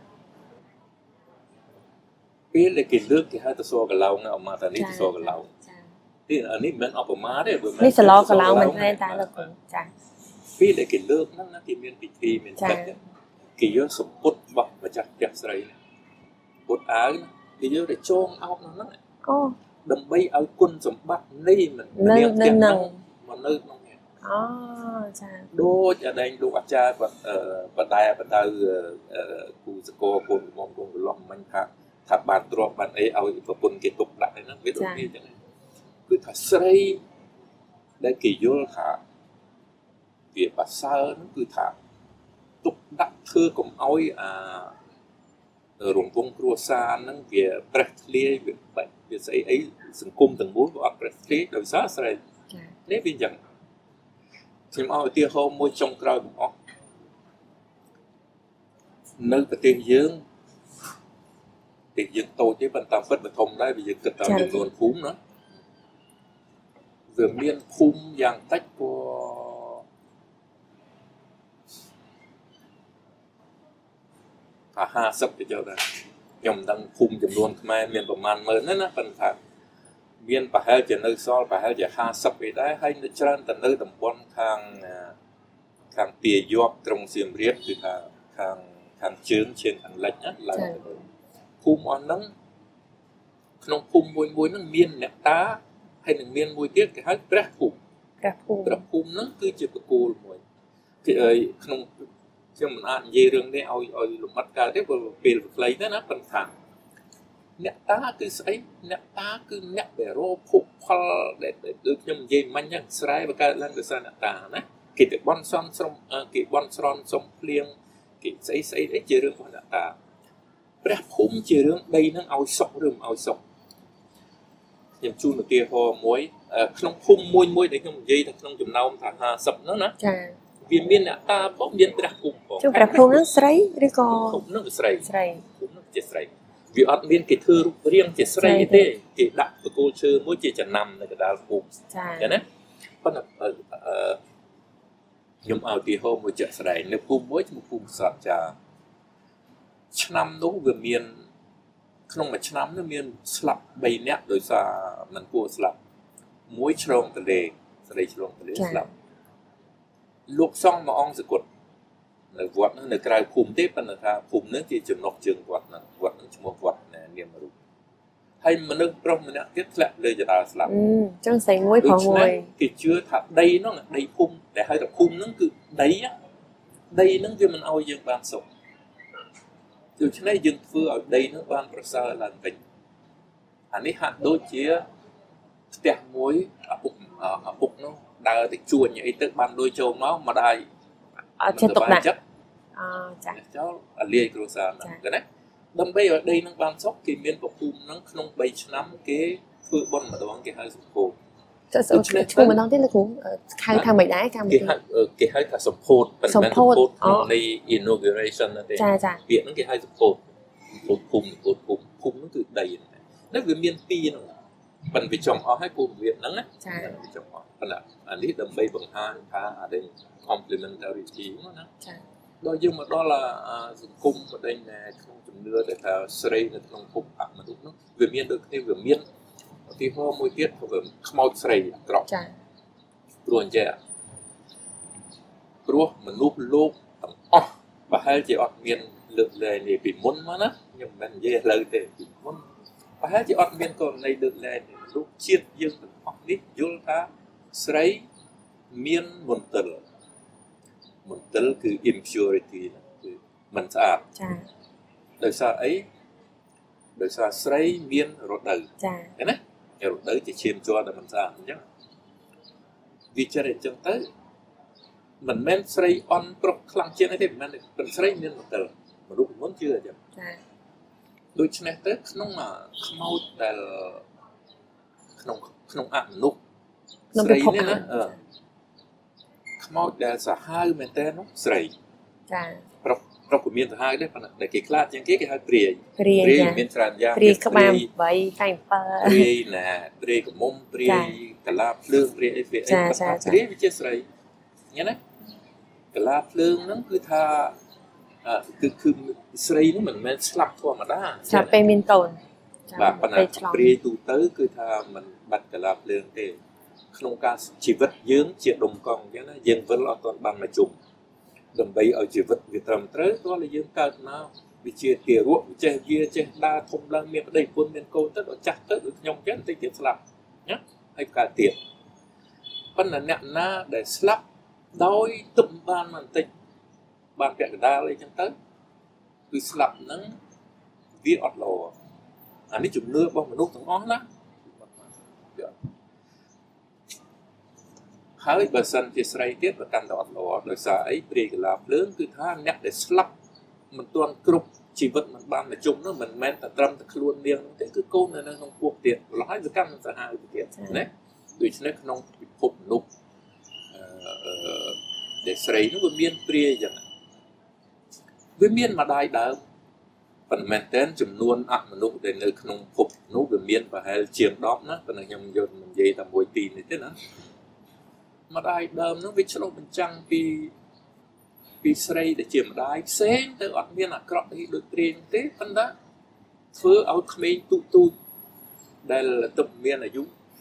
ពេលដែលគេលើកគេហៅទៅសកឡោងអមតានេះសកឡោងទីអានេះមិនអបមាទេបើនេះសឡកឡោងមិនមែនតែលោកចាពេលដែលគេលើកហ្នឹងណាគេមានពិធីមានកិច្ចគេយកសម្ពុតរបស់ម្ចាស់ផ្ទះស្រីពុតអាវគេយកទៅចងអោបក្នុងហ្នឹងអូដើម្បីឲ្យគុណសម្បត្តិនេះមិនមានផ្ទះហ្នឹងមកនៅក្នុងនេះអូចាដូចអាដែងលោកអាចារ្យគាត់បដែបដៅគូសកលគុណមុំគុំកន្លោះមិញថាថាបានទ្របបានអីឲ្យប្រពន្ធគេទុកដាក់ហ្នឹងវាដូចនេះចឹងគឺថាស្រីដែលគេយល់ថាវាប្រសើរហ្នឹងគឺថាទុកដាក់ធ្វើកុំឲ្យអារង្វង់គ្រួសារហ្នឹងវាប្រេះធ្លាយវាបែកវាស្អីអីសង្គមទាំងមូលវាអត់ប្រេះធ្លាយដោយសារស្រីនេះវាយ៉ាងខ្ញុំឲ្យឧទាហរណ៍មួយចុងក្រោយបងអស់នៅប្រទេសយើងប្រទេសយើងតូចទេប៉ុន្តែពិតវាធំដែរវាយើងគិតតាមចំនួនភូមិណាវាមានភូមិយ៉ាងតិចក៏ห้าสิบទៅចូលដែរខ្ញុំមិនដឹងភូមិចំនួនខ្មែរមានប្រមាណម៉ឺនណាប៉ុន្តែមានប្រហែលជានៅសល់ប្រហែលជាห้าสิบឯដែរហើយនៅច្រើនទៅនៅតំបន់ខាងខាងទាយ័ព្យក្រុងសៀមរាបគឺថាខាងខាងជើងជើងខាងលិចណាឡើងទៅភូមិអស់ហ្នឹងក្នុងភូមិមួយមួយហ្នឹងមានអ្នកតាហើយនឹងមានមួយទៀតគេហៅព្រះភូមិព្រះភូមិព្រះភូមិហ្នឹងគឺជាបកគោលមួយគេក្នុងខ្ញុំមិនអាចនិយាយរឿងនេះឲ្យឲ្យលំអិតកើតទេព្រោះពេលខ្លីទៅណាប៉ុន្តែអ្នកតាគឺស្អីអ្នកតាគឺអ្នកដែលរកភពផលដែលដូចខ្ញុំនិយាយមិញហ្នឹងស្រែវាកើតឡើងដោយសារអ្នកតាណាគេទៅបន់សំស្រំគេបន់ស្រន់សំភ្លៀងគេស្អីស្អីអីជារឿងរបស់អ្នកតាព្រះភូមិជារឿងដីហ្នឹងឲ្យសុខឬមិនឲ្យសុខខ្ញុំជូនឧទាហរណ៍មួយក្នុងភូមិមួយមួយដែលខ្ញុំនិយាយថាក្នុងចំណោមថាห้าสิบហ្នឹងណាចាវាមានអ្នកតាបងមានព្រះភូមិបងជួបព្រះភូមិហ្នឹងស្រីឬក៏ភូមិហ្នឹងស្រីស្រីភូមិហ្នឹងជាស្រីវាអត់មានគេធ្វើរូបរាងជាស្រីទេគេដាក់បកគោលឈើមួយជាចំណាំនៅកណ្ដាលភូមិចាចឹងណាប៉ុន្តែខ្ញុំឲ្យទីហោមួយជាក់ស្ដែងនៅភូមិមួយឈ្មោះភូមិសតចាឆ្នាំនោះវាមានក្នុងមួយឆ្នាំនោះមានស្លាប់3នាក់ដោយសារមិនគួរស្លាប់មួយឆ្លងទន្លេស្រីឆ្លងទន្លេស្លាប់លោកសង្ឃមួយអង្គសគត់នៅវត្តនោះនៅក្រៅភូមិទេប៉ុន្តែថាភូមិនោះជាចំណុះជើងវត្តហ្នឹងវត្តនោះឈ្មោះវត្តនាមរូបហើយមនុស្សប្រុសម្នាក់ទៀតធ្លាក់លើចរាស្លាប់អឺចឹងស្រីមួយផងមួយគេជឿថាដីនោះដីភូមិដែលហៅថាភូមិហ្នឹងគឺដីដីហ្នឹងវាមិនឲ្យយើងបានសុខដូច្នេះយើងធ្វើឲ្យដីនោះបានប្រសើរឡើងវិញអានេះហាក់ដូចជាផ្ទះមួយឪពុកឪពុកនោះដើរទៅជួញអីទៅបានលុយចូលមកម្ដាយអត់ចេះទុកដាក់អចាចោលអាលាយគ្រួសារហ្នឹងឃើញទេដើម្បីឲ្យដីនឹងបានសុខគេមានប្រភូមិហ្នឹងក្នុង3ឆ្នាំគេធ្វើបុណ្យម្ដងគេហៅសម្ពោធចុះឈ្មោះម្ដងទៀតលោកគ្រូហៅថាមិនដែរកម្មវិធីគេហៅគេហៅថាសម្ពោធប៉ុន្តែសម្ពោធក្នុងនៃ inauguration ណាទេចាចាពាក្យហ្នឹងគេហៅសម្ពោធភូមិភូមិភូមិភូមិហ្នឹងគឺដីហ្នឹងវាមានពីរហ្នឹងប៉ុន្តែវាចំអស់ហើយភូមិវាហ្នឹងណាចាវាចំអស់ប៉ុន្តែអានេះដើម្បីបង្ហាញថាអានេះ complementarity ណាចាដល់យើងមកដល់សង្គមបដិញក្នុងជំនឿដែលថាស្រីនៅក្នុងភពអមនុស្សនោះវាមានដូចគ្នាវាមានឧទាហរណ៍មួយទៀតគឺវាខ្មោចស្រីអាក្រក់ចាព្រោះអញ្ចឹងព្រោះមនុស្សលោកទាំងអស់ប្រហែលជាអត់មានលើកលែងនេះពីមុនមកណាខ្ញុំមិននិយាយឥឡូវទេពីមុនប្រហែលជាអត់មានករណីលើកលែងមនុស្សជាតិយើងទាំងអស់នេះយល់ថាស្រីមានមន្ទិលមន្ទិលគឺ impurity គឺមិនស្អាតចាដោយសារអីដោយសារស្រីមានរដូវចាឃើញណារដូវជាឈាមជ័រតែមិនស្អាតអញ្ចឹងវាចេះអញ្ចឹងទៅមិនមែនស្រីអន់ប្រុសខ្លាំងជាងទេមិនមែនប៉ុន្តែស្រីមានមន្ទិលមនុស្សមុនជឿអញ្ចឹងចាដូច្នេះទៅក្នុងខ្មោចដែលក្នុងក្នុងអមនុស្សស្រីនេះណាខ្មោចដែលសាហាវមែនតើនោះស្រីចាប្រុសប្រុសក៏មានសាហាវដែរប៉ុន្តែគេខ្លាចជាងគេគេហៅព្រាយព្រាយមានច្រើនយ៉ាងព្រាយក្បាលបីតែ7 ព្រាយណាព្រាយកមុំព្រាយកលាភ្លើងព្រាយអីព្រាយអីព្រាយវាជាស្រីញ៉េណាកលាភ្លើងហ្នឹងគឺថាគឺគឺស្រីនេះមិនមែនស្លាប់ធម្មតាស្លាប់ពេលមានកូនបាទប៉ុន្តែព្រាយទូទៅគឺថាមិនបាត់កលាភ្លើងទេក្នុងការជីវិតយើងជាដុំកង់អញ្ចឹងណាយើងវិលអត់ទាន់បានមកជុំដើម្បីឲ្យជីវិតវាត្រឹមត្រូវតោះតែយើងកើតមកវាជាទារកវាចេះវាចេះដើរធំឡើងមានប្តីប្រពន្ធមានកូនទៅដល់ចាស់ទៅដូចខ្ញុំអញ្ចឹងតិចទៀតស្លាប់ណាហើយកើតទៀតប៉ុន្តែអ្នកណាដែលស្លាប់ដោយទឹកបានបន្តិចបានពាក់កណ្ដាលអីចឹងទៅគឺស្លាប់ហ្នឹងវាអត់ល្អអានេះជំនឿរបស់មនុស្សទាំងអស់ណាហើយបើសិនជាស្រីទៀតប្រកាន់តែអត់ល្អដោយសារអីព្រាយកលាភ្លើងគឺថាអ្នកដែលស្លាប់មិនទាន់គ្រប់ជីវិតមិនបានមកជុំនោះមិនមែនតែត្រឹមតែខ្លួននាងទេគឺកូននៅក្នុងពោះទៀតម្ល៉េះហើយវាកាន់តែសាហាវទៀតណាដូច្នេះក្នុងពិភពមនុស្សអឺដែលស្រីនោះវាមានព្រាយយ៉ាងណាវាមានម្ដាយដើមប៉ុន្តែមែនតើចំនួនអមនុស្សដែលនៅក្នុងភពនោះវាមានប្រហែលជាង10ណាប៉ុន្តែខ្ញុំយកនិយាយតែមួយពីរនេះទេណាម្ដាយដើមនោះវាឆ្លុះបញ្ចាំងពីពីស្រីដែលជាម្ដាយផ្សេងទៅអត់មានអាក្រក់អីដូចព្រាយទេប៉ុន្តែធ្វើឲ្យក្មេងទូទូចដែលទឹកមានអាយុ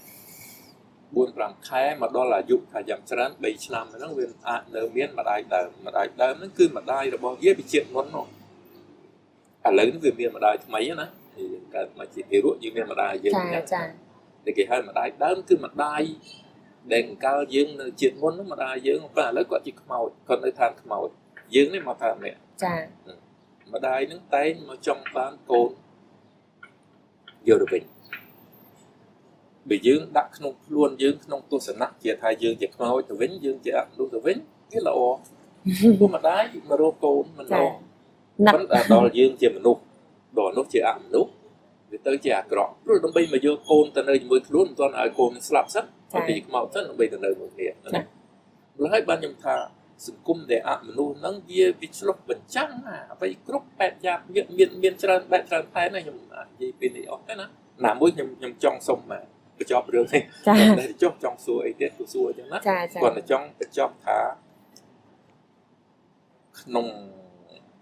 4 5ខែមកដល់អាយុថាយ៉ាងច្រើន3ឆ្នាំហ្នឹងវាអាចនៅមានម្ដាយដើមម្ដាយដើមហ្នឹងគឺម្ដាយរបស់វាវាជាតិមុននោះឥឡូវនេះវាមានម្ដាយថ្មីណាយើងកើតមកជាទារកយើងមានម្ដាយយើងចាចាតែគេហៅម្ដាយដើមគឺម្ដាយដែលអង្កលយើងនៅជាតិមុននោះម្ដាយយើងប៉ុន្តែឥឡូវគាត់ជាខ្មោចគាត់នៅឋានខ្មោចយើងនេះមកថាម្នាក់ចាម្ដាយនឹងតែងមកចង់បានកូនយកទៅវិញបើយើងដាក់ក្នុងខ្លួនយើងក្នុងទស្សនៈជាថាយើងជាខ្មោចទៅវិញយើងជាអមនុស្សទៅវិញវាល្អព្រោះម្ដាយមករកកូនមិនល្អប៉ុន្តែដល់យើងជាមនុស្សដល់នោះជាអមនុស្សវាទៅជាអាក្រក់ព្រោះដើម្បីមកយកកូនទៅនៅជាមួយខ្លួនមិនទាន់ឲ្យកូនស្លាប់សិនពីខ្មោចសិនដើម្បីទៅនៅមួយគ្នាណាព្រោះហើយបានខ្ញុំថាសង្គមដែលអមនុស្សហ្នឹងវាវាឆ្លុះបញ្ចាំងណាអ្វីគ្រប់បែបយ៉ាងមានមានមានច្រើនបែបច្រើនផែនណាខ្ញុំនិយាយពីនេះអស់ទេណាណាមួយខ្ញុំខ្ញុំចង់សុំមកបញ្ចប់រឿងនេះតែចុះចង់សួរអីទៀតគឺសួរអញ្ចឹងណាគាត់តែចង់បញ្ចប់ថាក្នុង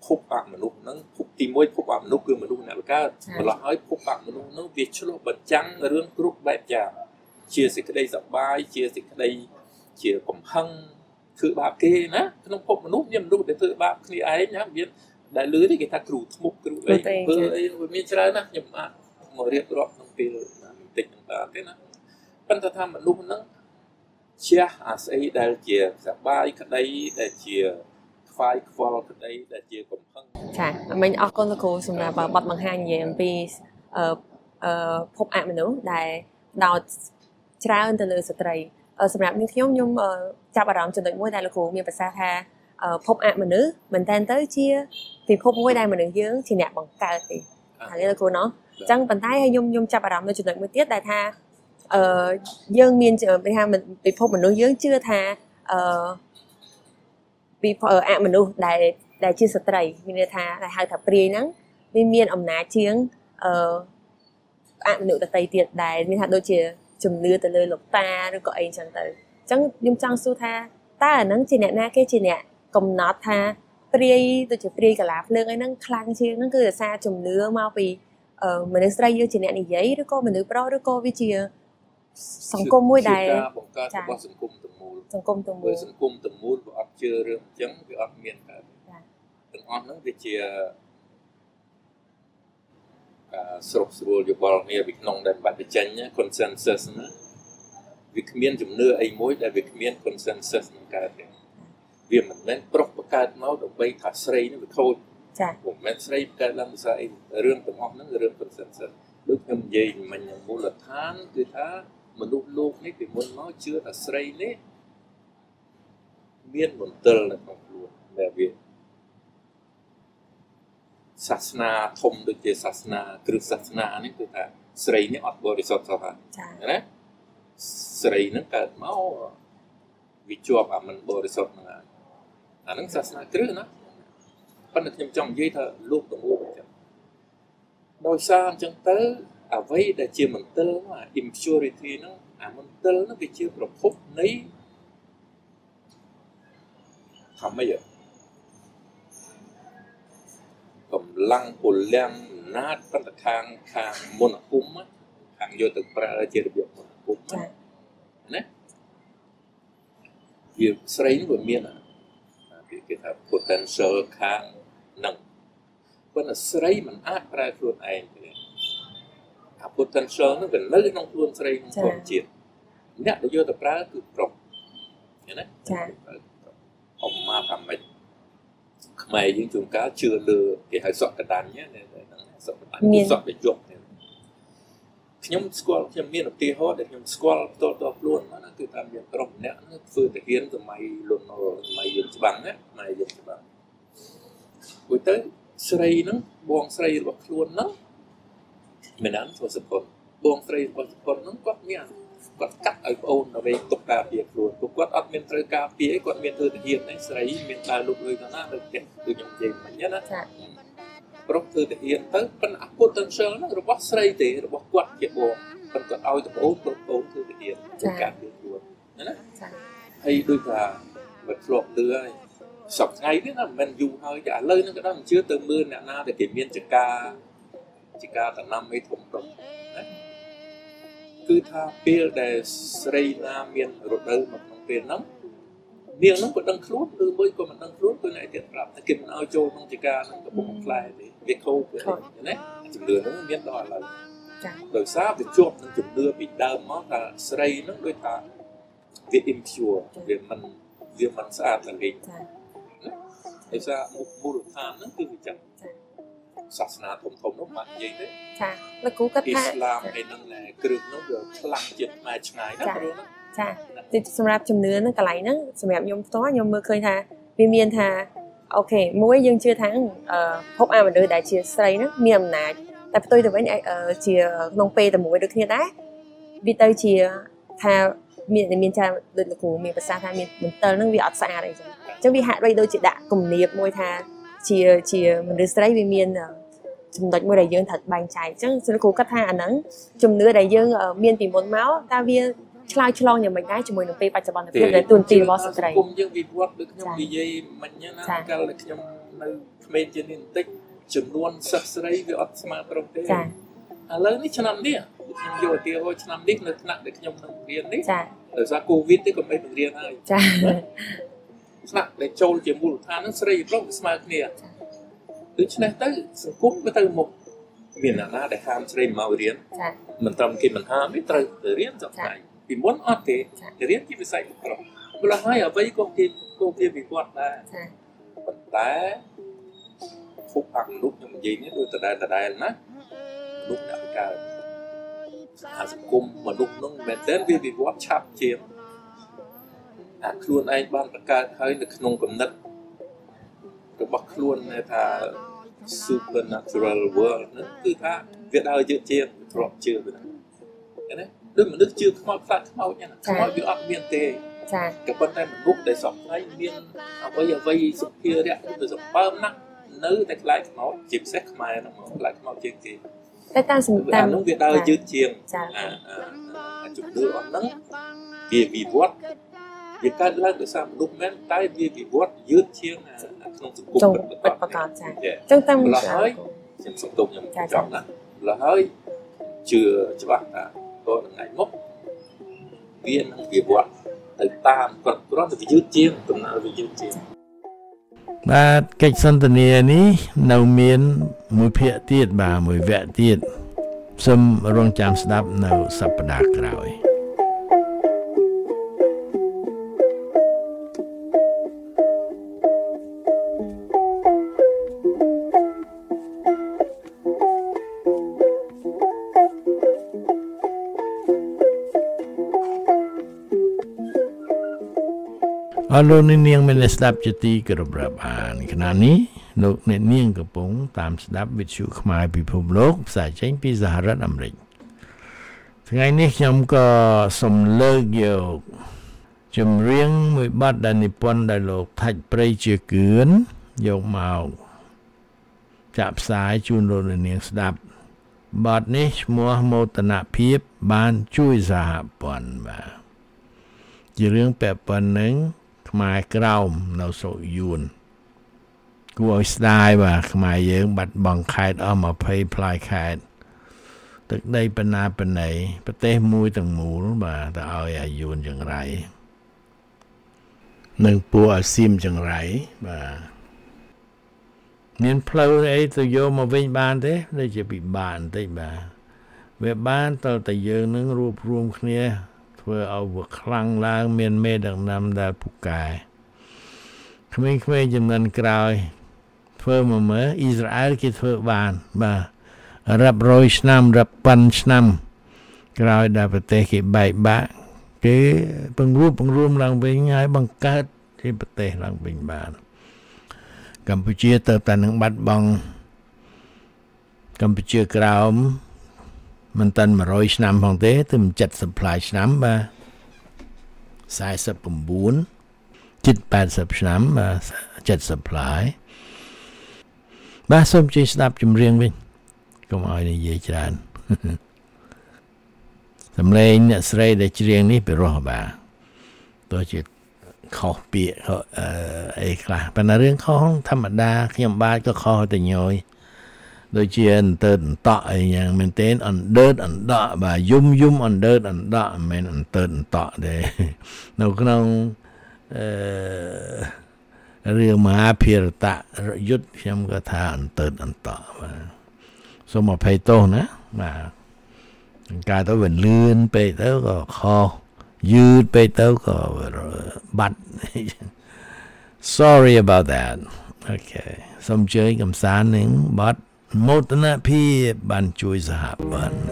ភពអមនុស្សហ្នឹងភពទីមួយភពអមនុស្សគឺមនុស្សអ្នកកើតម្ល៉េះហើយភពអមនុស្សហ្នឹងវាឆ្លុះបញ្ចាំងរឿងគ្រប់បែបយ៉ាងជាសេចក្តីសប្បាយជាសេចក្តីជាកំហឹងធ្វើបាបគេណាក្នុងភពមនុស្សមានមនុស្សដែលធ្វើបាបគ្នាឯងណាមានដែលលឺទេគេថាគ្រូធ្មប់គ្រូអីធ្វើអីវាមានច្រើនណាស់ខ្ញុំអាចមករៀបរាប់ក្នុងពេលបន្តិចបន្តទេណាប៉ុន្តែថាមនុស្សហ្នឹងជាអាស្អីដែលជាសប្បាយក្តីដែលជាខ្វាយខ្វល់ក្តីដែលជាកំហឹងចាមិញអរគុណលោកគ្រូសម្រាប់បទបង្ហាញនិយាយអំពីអឺអឺភពអមនុស្សដែលដោតច្រើនទៅលើស្ត្រីសម្រាប់នាងខ្ញុំខ្ញុំចាប់អារម្មណ៍ចំណុចមួយដែលលោកគ្រូមានប្រសាសន៍ថាភពអមនុស្សមែនតើទៅជាពិភពមួយដែលមនុស្សយើងជាអ្នកបង្កើតទេហើយលោកគ្រូណោះអញ្ចឹងប៉ុន្តែខ្ញុំខ្ញុំចាប់អារម្មណ៍នៅចំណុចមួយទៀតដែលថាអឺយើងមានគេថាពិភពមនុស្សយើងជឿថាអឺពីអមនុស្សដែលដែលជាស្ត្រីមានន័យថាដែលហៅថាព្រាយហ្នឹងវាមានអំណាចជាងអឺអមនុស្សដទៃទៀតដែលមានថាដូចជាជំនឿទៅលើលោកតាឬក៏អីចឹងទៅអញ្ចឹងខ្ញុំចង់សួរថាតើអាហ្នឹងជាអ្នកណាគេជាអ្នកកំណត់ថាព្រាយដូចជាព្រាយកលាភ្លើងអីហ្នឹងខ្លាំងជាងហ្នឹងគឺដោយសារជំនឿមកពីមនុស្សស្រីយើងជាអ្នកនិយាយឬក៏មនុស្សប្រុសឬក៏វាជាសង្គមមួយដែលការបង្កើតរបស់សង្គមទាំងមូលសង្គមទាំងមូលសង្គមទាំងមូលវាអត់ជឿរឿងអញ្ចឹងវាអត់មានកើតទាំងអស់ហ្នឹងវាជាការស្រុកស្រួលយោបល់គ្នាពីក្នុងដែលបាត់ទៅចេញ consensus ណាវាគ្មានជំនឿអីមួយដែលវាគ្មាន consensus នឹងកើតទេវាមិនមែនប្រុសបង្កើតមកដើម្បីថាស្រីនឹងវាខូចចា៎មិនមែនស្រីបង្កើតឡើងភាសាអីរឿងទាំងអស់ហ្នឹងរឿង consensus ដូចខ្ញុំនិយាយមិញមូលដ្ឋានគឺថាមនុស្សលោកនេះពីមុនមកជឿថាស្រីនេះមានមន្ទិលនៅក្នុងខ្លួនដែលវាសាសនាធំដូចជាសាសនាគ្រឹះសាសនានេះគឺថាស្រីនេះអត់បរិសុទ្ធសោះចា៎ណាស្រីនឹងកើតមកវាជាប់អាមិនបរិសុទ្ធហ្នឹងហើយអាហ្នឹងសាសនាគ្រឹះណាប៉ុន្តែខ្ញុំចង់និយាយថាលោកទាំងមូលអញ្ចឹងដោយសារអញ្ចឹងទៅអ្វីដែលជាមន្ទិលអា impurity ហ្នឹងអាមន្ទិលហ្នឹងវាជាប្រភពនៃធម្មយកម្លាំងពលំអំណាចបន្តខាងខាងមន្តអាគមខាងយកទៅប្រើជារបៀបមន្តអាគមណាវាស្រីវាមានគេថា potential ខាងហ្នឹងប៉ុន្តែស្រីមិនអាចប្រើខ្លួនឯងទេអា potential ហ្នឹងវានៅក្នុងខ្លួនស្រីក្នុងធម្មជាតិអ្នកដែលយកទៅប្រើគឺប្រុសឃើញទេចា៎អមមកថាម៉េចខ្មែរយើងជួនកាលជឿលើគេហៅសក់កដាញ់ហ្នឹងសក់កដាញ់សក់ទៅយកខ្ញុំស្គាល់ខ្ញុំមានឧទាហរណ៍ដែលខ្ញុំស្គាល់ផ្ទាល់ៗខ្លួនណាគឺថាមានប្រុសម្នាក់ហ្នឹងធ្វើតាហ៊ានសម័យលន់សម័យយើងច្បាំងណាសម័យយើងច្បាំងមួយទៅស្រីហ្នឹងបងស្រីរបស់ខ្លួនហ្នឹងមិនដឹងធ្វើសុផលបងស្រីរបស់សុផលហ្នឹងគាត់មានគាត់កាត់ឲ្យប្អូនដើម្បីទុកការពារខ្លួនព្រោះគាត់អត់មានត្រូវការពារគាត់មានធ្វើតាហ៊ាននេះស្រីមានដើរលុកលុយទៅណានៅផ្ទះគឺខ្ញុំនិយាយមិញណាចា៎ប្រុសធ្វើតាហ៊ានទៅប៉ុន្តែ potential ហ្នឹងរបស់ស្រីទេរបស់គាត់ជាបងប៉ុន្តែគាត់ឲ្យទៅប្អូនទៅប្អូនធ្វើតាហ៊ានធ្វើការពារខ្លួនណាចា៎ហើយដូចថាមិនធ្លាប់លឺហើយសប្តាហ៍ថ្ងៃនេះណាមិនមែនយូរហើយតែឥឡូវហ្នឹងក៏ដល់មិនជឿទៅមើលអ្នកណាដែលគេមានចការចការតំណាំអីធំធំណាគឺថាពេលដែលស្រីណាមានរដូវមកក្នុងពេលហ្នឹងនាងហ្នឹងក៏ដឹងខ្លួនឬមួយក៏មិនដឹងខ្លួនគឺអ្នកទៀតប្រាប់តែគេមិនឲ្យចូលក្នុងចការហ្នឹងក៏ពុកផ្លែទេវាខូចណាជំនឿហ្នឹងមានដល់ឥឡូវចា៎ដោយសារវាជាប់នឹងជំនឿពីដើមមកថាស្រីហ្នឹងដូចថាវា impure វាមិនវាមិនស្អាតឡើយចា៎ដោយសារមូលដ្ឋានហ្នឹងគឺវាចឹងសាសនាធំធំនោះបាននិយាយទេចាលោកគ្រូគាត់ថាអ៊ីស្លាមឯហ្នឹងគ្រឹះនោះវាខ្លាំងជាផ្នែកឆ្ងាយណាព្រោះណាចាទីសម្រាប់ជំនឿហ្នឹងកន្លែងហ្នឹងសម្រាប់ខ្ញុំផ្ទាល់ខ្ញុំមើលឃើញថាវាមានថាអូខេមួយយើងជឿថាអឺភពអមនុស្សដែលជាស្រីហ្នឹងមានអំណាចតែផ្ទុយទៅវិញជាក្នុងពេលតែមួយដូចគ្នាដែរវាទៅជាថាមានមានចាដូចលោកគ្រូមានប្រសាសន៍ថាមានមន្ទិលហ្នឹងវាអត់ស្អាតអីចឹងអញ្ចឹងវាហាក់បីដូចជាដាក់គំនាបមួយថាជាជាមនុស្សស្រីវាមានចំណុចមួយដែលយើងត្រូវបែងចែកអញ្ចឹងលោកគ្រូគាត់ថាអាហ្នឹងជំនឿដែលយើងមានពីមុនមកតើវាឆ្លើយឆ្លងយ៉ាងម៉េចដែរជាមួយនឹងពេលបច្ចុប្បន្នភាពដែលទូនទីរបស់ស្ត្រីគុំយើងវិវត្តដូចខ្ញុំនិយាយមិញណាកាលខ្ញុំនៅក្មេងជាងនេះបន្តិចចំនួនសិស្សស្រីវាអត់ស្មើប្រុសទេចាឥឡូវនេះឆ្នាំនេះខ្ញុំយកឧទាហរណ៍ឆ្នាំនេះនៅថ្នាក់ដែលខ្ញុំនៅរៀននេះចាដោយសារកូវីដទេក៏មិនបង្រៀនហើយចាថ្នាក់ដែលចូលជាមូលដ្ឋានហ្នឹងស្រីប្រុសស្មើគ្នាដូច្នេះទៅសង្គមវាទៅមុខមានអ្នកណាដែលហាមស្រីមករៀនចាមិនត្រឹមគេមិនហាមទេត្រូវទៅរៀនសប្តាហ៍ពីមុនអត់ទេរៀនជាវិស័យប្រុសម្ល៉េះហើយអ្វីក៏គេក៏គេវិវត្តដែរចាប៉ុន្តែភពអមនុស្សខ្ញុំនិយាយនេះដូចដដែលដដែលណាមនុស្សអ្នកកើតអាសង្គមមនុស្សនោះមែនតើវាវិវត្តឆាប់ជាងអាខ្លួនឯងបានបង្កើតហើយនៅក្នុងគំនិតរបស់ខ្លួនថា supernatural world ហ្នឹងគឺថាវាដើរយឺតជាងទ្រពជឿទៅណាណាដូចមនុស្សជឿខ្មោចខ្លាចខ្មោចហ្នឹងខ្មោចវាអត់មានទេចាក៏ប៉ុន្តែមនុស្សដែលសពថ្ងៃមានអ្វីអ្វីសុភារៈទៅសម្បើមណាស់នៅតែខ្លាចខ្មោចជាពិសេសខ្មែរហ្នឹងមកខ្លាចខ្មោចជាងគេតែតាមសំតាមនោះវាដើរយឺតជាងអាអាជំនឿអស់ហ្នឹងវាវិវត្តវាកើតឡើងដោយសារមនុស្សមែនតែវាវិវត្តយឺតជាងក្នុងសង្គមពិតប្រាកដចាអញ្ចឹងតាមហើយខ្ញុំសុំទោសខ្ញុំចង់ណាឡើយហើយជឿច្បាស់ថាតើថ្ងៃមុខវានឹងវិវត្តទៅតាមគាត់គ្រាន់តែយឺតជាងដំណើរវាយឺតជាងបាទកិច្ចសន្ទនានេះនៅមានមួយភាគទៀតបាទមួយវគ្គទៀតសូមរងចាំស្ដាប់នៅសប្តាហ៍ក្រោយអរលោកនាងមានស្ដាប់ជាទីគោរពរាប់អានខណៈនេះលោកអ្នកនាងកំពុងតាមស្ដាប់វិទ្យុខ្មែរពិភពលោកផ្សាយចេញពីសហរដ្ឋអាមេរិកថ្ងៃនេះខ្ញុំក៏សូមលើកយកចម្រៀងមួយបទដែលនិពន្ធដោយលោកថាច់ព្រៃជាគឿនយកមកចាក់ផ្សាយជូនលោកអ្នកនាងស្ដាប់បទនេះឈ្មោះមោទនភាពបានជួយសហព័ន្ធបាទជារឿងពាក់ព័ន្ធនឹងខ្មែរក្រោមនៅស្រុកយួនគួរឲ្យស្ដាយបាទខ្មែរយើងបាត់បង់ខេត្តអស់ยี่สิบផ្លាយខេត្តទឹកដីបណ្ណាបណ្ណៃប្រទេសមួយទាំងមូលបាទទៅឲ្យអាយួនចង្រៃនឹងពួកអាស៊ីមចង្រៃបាទមានផ្លូវអីទៅយកមកវិញបានទេដូចជាពិបាកបន្តិចបាទវាបានតើតែយើងនឹងរួបរวมគ្នាធ្វើឲ្យវាខ្លាំងឡើងមានមេដឹកនាំដែលពូកែក្មេងៗចំនួនក្រោយធ្វើមកមើលអ៊ីស្រាអែលគេធ្វើបានបាទរាប់រយឆ្នាំរាប់ពាន់ឆ្នាំក្រោយដែលប្រទេសគេបែកបាក់គេពង្រួបពង្រួមឡើងវិញហើយបង្កើតជាប្រទេសឡើងវិញបានកម្ពុជាទៅតែនឹងបាត់បង់កម្ពុជាក្រោមមិនតាន់one hundredឆ្នាំផងទេទៅseventyផ្លាយឆ្នាំបាទforty-nineជិតeightyឆ្នាំបាទseventyផ្លាយបាទសូមជួយស្ដាប់ចម្រៀងវិញកុំឲ្យនិយាយច្រើនសម្លេងអ្នកស្រីដែលច្រៀងនេះពិរោះបាទទោះជាខុសពាក្យអឺអីខ្លះប៉ុន្តែរឿងខុសធម្មតាខ្ញុំបាទក៏ខុសតែញយដូចជាអន្តើតអន្តៈអីយ៉ាងមែនទេអន្តើតអន្តៈបាទយំយំអន្តើតអន្តៈមិនមែនអន្តើតអន្តៈទេនៅក្នុងអឺរឿងមហាភារតយុទ្ធខ្ញុំក៏ថាអន្តើតអន្តៈបាទសូមអភ័យទោសណាបាទការទៅវាលឿនពេកទៅក៏ខុសយឺតពេកទៅក៏បាត់ sorry about that okay សូមជើញកំសាន្តនឹងបាត់មោទនភាពបានជួយសហព័ន្ធ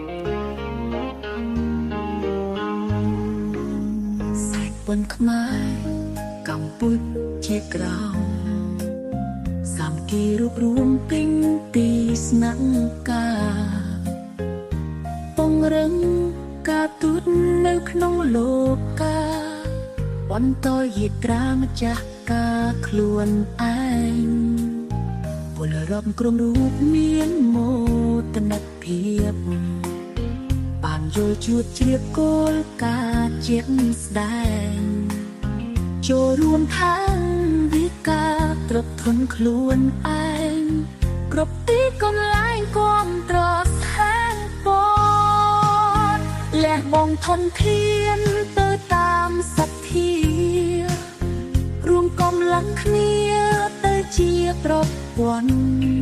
សាច់ប៉ុនខ្មែរកម្ពុជាក្រោមសាមគ្គីរួបរวมពេញពីស្នាក់ការពង្រឹងការទូតនៅក្នុងលោកកាបន្តយេត្រាម្ចាស់ការខ្លួនឯងពលរដ្ឋក្រុមរូបមានមោទនភាពបានយល់ជួបជ្រាបគោលការណ៍ជាក់ស្ដែងចូលរួមខាងវិការត្រប់ធនខ្លួនឯងគ្រប់ទីកន្លែងគាំទ្រស្ថានពរលះបង់ធនធានទៅតាមសទ្ធារួមកម្លាំងគ្នាទៅជាប្រព័ន្ធ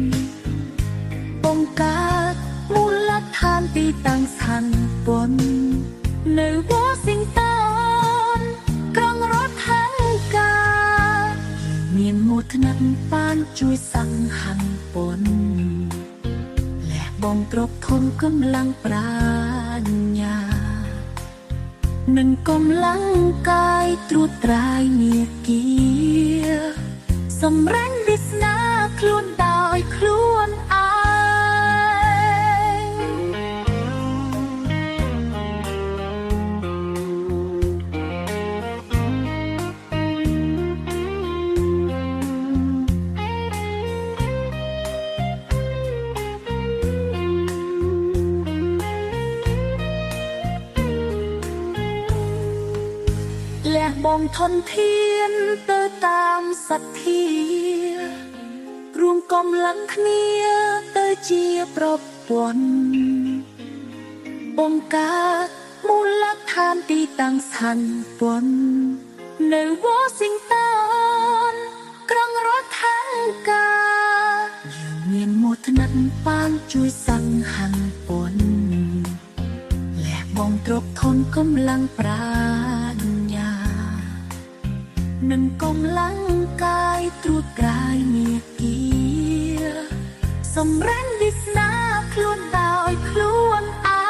បង្កើតមូលដ្ឋានទីតាំងស្ថានពន្ធនៅ Washington ក្រុងរដ្ឋាភិបាលមានមោទនភាពជួយសង្ហាពន្ធលះបង់ទ្រព្យធនកម្លាំងប្រាជ្ញានិងកម្លាំងកាយត្រួតត្រាយមាគ៌ាសម្រេចវាសនាខ្លួនដោយខ្លួនឯងលះបង់ធនធានទៅតាមសទ្ធារួមកម្លាំងគ្នាទៅជាប្រព័ន្ធបង្កើតមូលដ្ឋានទីតាំងស្ថានពន្ធនៅ Washington ក្រុងរដ្ឋាភិបាលយើងមានមោទនភាពជួយសង្ហាពន្ធលះបង់ទ្រព្យធនកម្លាំងប្រាជ្ញានិងកម្លាំងកាយត្រួតត្រាយមាគ៌ាសម្រេចវាសនាខ្លួនដោយខ្លួនឯង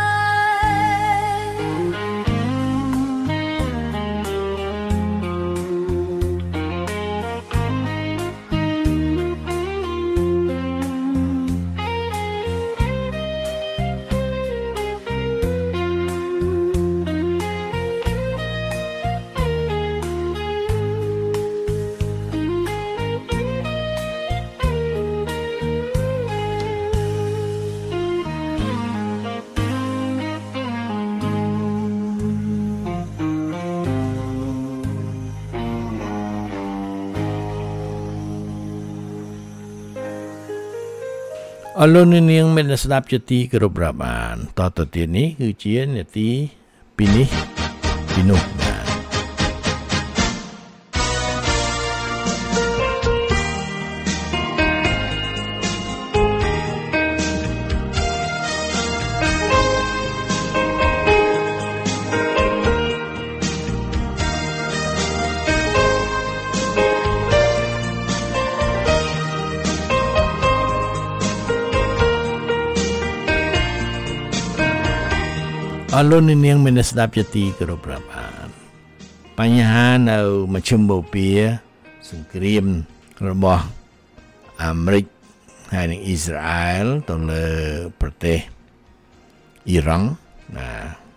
អរលោកនាងមានស្ដាប់ជាទីគោរពរាប់អានតទៅទៀតនេះគឺជានាទីពីនេះពីនោះអរលោកនាងមានស្ដាប់ជាទីគោរពរាប់អានបញ្ហានៅមជ្ឈមបូព៌ាសង្គ្រាមរបស់អាមេរិកហើយនិងអ៊ីស្រាអែលទៅលើប្រទេសអ៊ីរ៉ង់ណា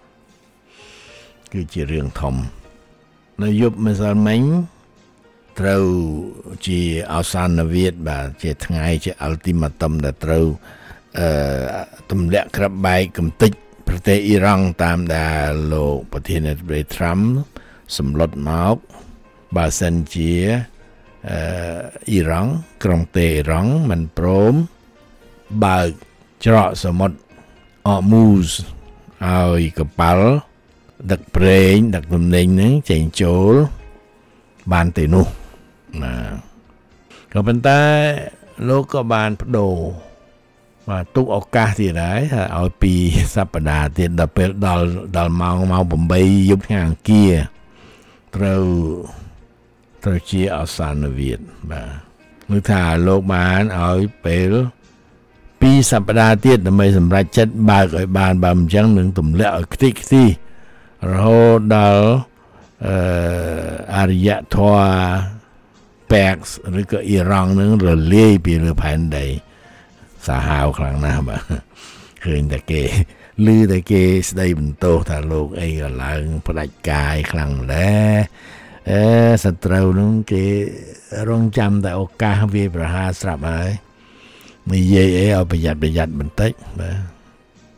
គឺជារឿងធំនៅយប់ម្សិលមិញត្រូវជាអវសានវិទ្យបាទជាថ្ងៃជា ultimatum ដែលត្រូវអឺទម្លាក់ក្របបែកកំទេចប្រទេសអ៊ីរ៉ង់តាមដែលលោកប្រធានាធិបតី Trump សម្លុតមកបើសិនជាអឺអ៊ីរ៉ង់ក្រុងតេអ៊ីរ៉ង់មិនព្រមបើកច្រកសមុទ្រអ៊មូសឲ្យកប៉ាល់ដឹកប្រេងដឹកទំនិញហ្នឹងចេញចូលបានទេនោះណាក៏ប៉ុន្តែលោកក៏បានបដូរបាទទុកឱកាសទៀតហើយឲ្យពីសប្តាហ៍ទៀតដល់ពេលដល់ដល់ម៉ោងម៉ោងeightយប់ថ្ងៃអង្គារត្រូវត្រូវជាអសានវិទ្យបាទគឺថាលោកបានឲ្យពេលពីសប្តាហ៍ទៀតដើម្បីសម្រេចចិត្តបើកឲ្យបានបើមិនចឹងនឹងទម្លាក់ឲ្យខ្ទេចខ្ទីរហូតដល់អឺអរិយធម៌ប៉ែកឬក៏អ៊ីរ៉ង់នឹងរលាយពីលើផែនដីសាហាវខ្លាំងណាស់បាទឃើញតែគេឮតែគេស្ដីបន្ទោសថាលោកអីក៏ឡើងផ្ដាច់កាយខ្លាំងម្ល៉េះអេសត្រូវនឹងគេរងចាំតែឱកាសវាប្រហារស្រាប់ហើយនិយាយអីឲ្យប្រយ័ត្នប្រយ័ត្នបន្តិចបាទ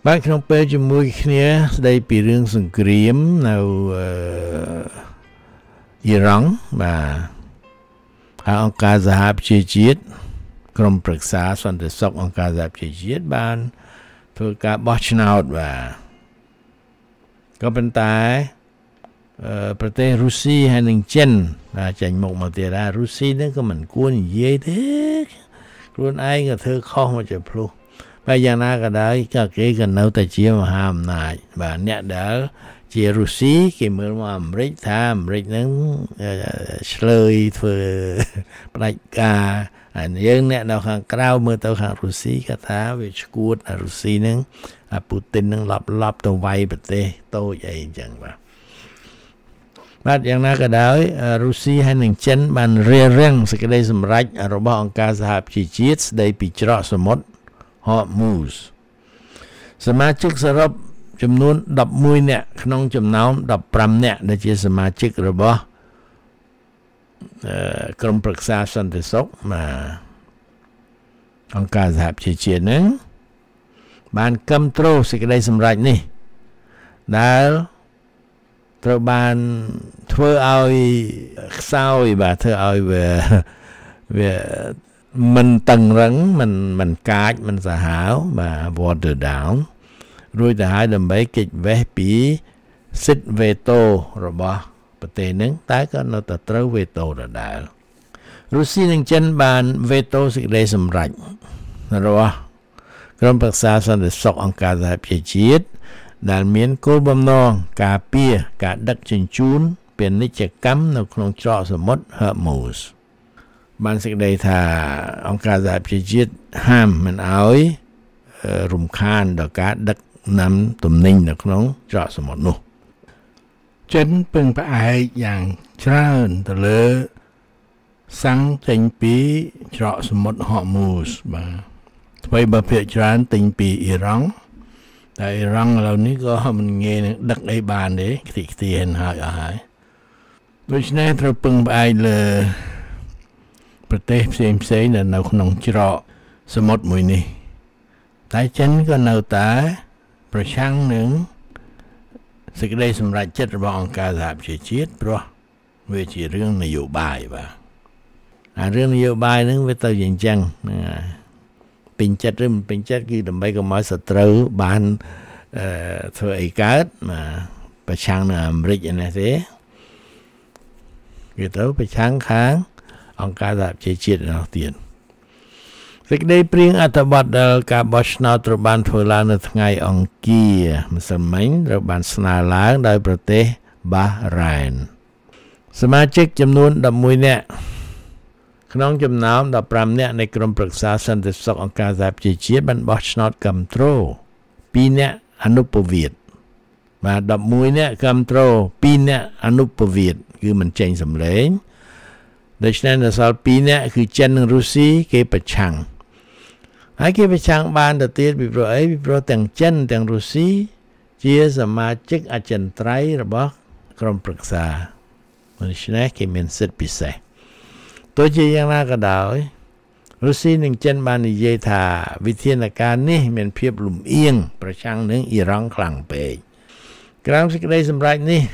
បាទក្នុងពេលជាមួយគ្នាស្ដីពីរឿងសង្គ្រាមនៅអឺអ៊ីរ៉ង់បាទអង្គការសហប្រជាជាតិក្រុមប្រឹក្សាសន្តិសុខអង្គការសហប្រជាជាតិបានធ្វើការបោះឆ្នោតបាទក៏ប៉ុន្តែអឺប្រទេសរុស្ស៊ីហើយនិងចិនបាទចាញ់មុខមកទៀតដែររុស្ស៊ីនេះក៏មិនគួរនិយាយទេខ្លួនឯងក៏ធ្វើខុសមកជាភ្លោះបែបយ៉ាងណាក៏ដោយក៏គេក៏នៅតែជាមហាអំណាចបាទអ្នកដែលជារុស្ស៊ីគេមើលមកអាមេរិកថាអាមេរិកហ្នឹងឆ្លើយធ្វើផ្ដាច់ការហើយយើងអ្នកនៅខាងក្រៅមើលទៅខាងរុស្ស៊ីគេថាវាឈួតរុស្ស៊ីហ្នឹងអាពូទីនហ្នឹងឡប់ឡប់ទៅវាយប្រទេសតូចអីអញ្ចឹងបាទបាទយ៉ាងណាក៏ដោយរុស្ស៊ីហើយនិងចិនបានរារាំងសេចក្តីសម្រេចរបស់អង្គការសហប្រជាជាតិស្តីពីច្រកសមុទ្រ Hormuz សមាជិកសរុបចំនួនដប់មួយនាក់ក្នុងចំណោមដប់ប្រាំនាក់ដែលជាសមាជិករបស់ក្រុមប្រឹក្សាសន្តិសុខបាទអង្គការសហប្រជាជាតិហ្នឹងបានគាំទ្រសេចក្តីសម្រេចនេះដែលត្រូវបានធ្វើឲ្យខ្សោយបាទធ្វើឲ្យវាវាមិនតឹងរឹងមិនមិនកាចមិនសាហាវបាទ water down រួចទៅហើយដើម្បីគេចវេះពីសិទ្ធិវេតូរបស់ប្រទេសហ្នឹងតែក៏នៅតែត្រូវវេតូដដែលរុស្ស៊ីនិងចិនបានវេតូសេចក្តីសម្រេចរបស់ក្រុមប្រឹក្សាសន្តិសុខអង្គការសហប្រជាជាតិដែលមានគោលបំណងការពារការដឹកជញ្ជូនពាណិជ្ជកម្មនៅក្នុងច្រកសមុទ្រ Hormuz បានសេចក្តីថាអង្គការសហប្រជាជាតិហាមមិនឲ្យរំខានដល់ការដឹកនាំទំនិញនៅក្នុងច្រកសមុទ្រនោះចិនពឹងផ្អែកយ៉ាងច្រើនទៅលើសាំងចេញពីច្រកសមុទ្រ Hormuz បាទថ្មីបើភាគច្រើនទិញពីអ៊ីរ៉ង់តែអ៊ីរ៉ង់ឥឡូវនេះក៏មិនងាយនឹងដឹកអីបានទេខ្ទេចខ្ទីហិនហើយអស់ហើយដូច្នេះត្រូវពឹងផ្អែកលើប្រទេសផ្សេងផ្សេងនៅក្នុងច្រកសមុទ្រមួយនេះតែចិនក៏នៅតែប្រឆាំងនឹងសេចក្តីសម្រេចចិត្តរបស់អង្គការសហប្រជាជាតិព្រោះវាជារឿងនយោបាយបាទអារឿងនយោបាយហ្នឹងវាទៅយ៉ាងចឹងពេញចិត្តឬមិនពេញចិត្តគឺដើម្បីកុំឲ្យសត្រូវបានអឺធ្វើអីកើតបាទប្រឆាំងនឹងអាមេរិកឯនេះទេគេទៅប្រឆាំងខាងអង្គការសហប្រជាជាតិនោះទៀតសេចក្តីព្រៀងអត្ថបទដែលការបោះឆ្នោតត្រូវបានធ្វើឡើងនៅថ្ងៃអង្គារម្សិលមិញត្រូវបានស្នើឡើងដោយប្រទេសបារ៉ែនសមាជិកចំនួនដប់មួយនាក់ក្នុងចំណោមដប់ប្រាំនាក់នៃក្រុមប្រឹក្សាសន្តិសុខអង្គការសហប្រជាជាតិបានបោះឆ្នោតគាំទ្រពីរនាក់អនុប្រវត្តិបាទដប់មួយនាក់គាំទ្រពីរនាក់អនុប្រវត្តិគឺមិនចេញសម្លេងដូច្នេះនៅសល់ពីរនាក់គឺចិននិងរុស្ស៊ីគេប្រឆាំងហើយគេប្រឆាំងបានទៅទៀតពីព្រោះអីពីព្រោះទាំងចិនទាំងរុស្ស៊ីជាសមាជិកអចិន្ត្រៃយ៍របស់ក្រុមប្រឹក្សាដូច្នេះគេមានសិទ្ធិពិសេសទោះជាយ៉ាងណាក៏ដោយរុស្ស៊ីនិងចិនបាននិយាយថាវិធានការនេះមានភាពលំអៀងប្រឆាំងនឹងអ៊ីរ៉ង់ខ្លាំងពេកក្រោមសេចក្តីសម្រេចនេះ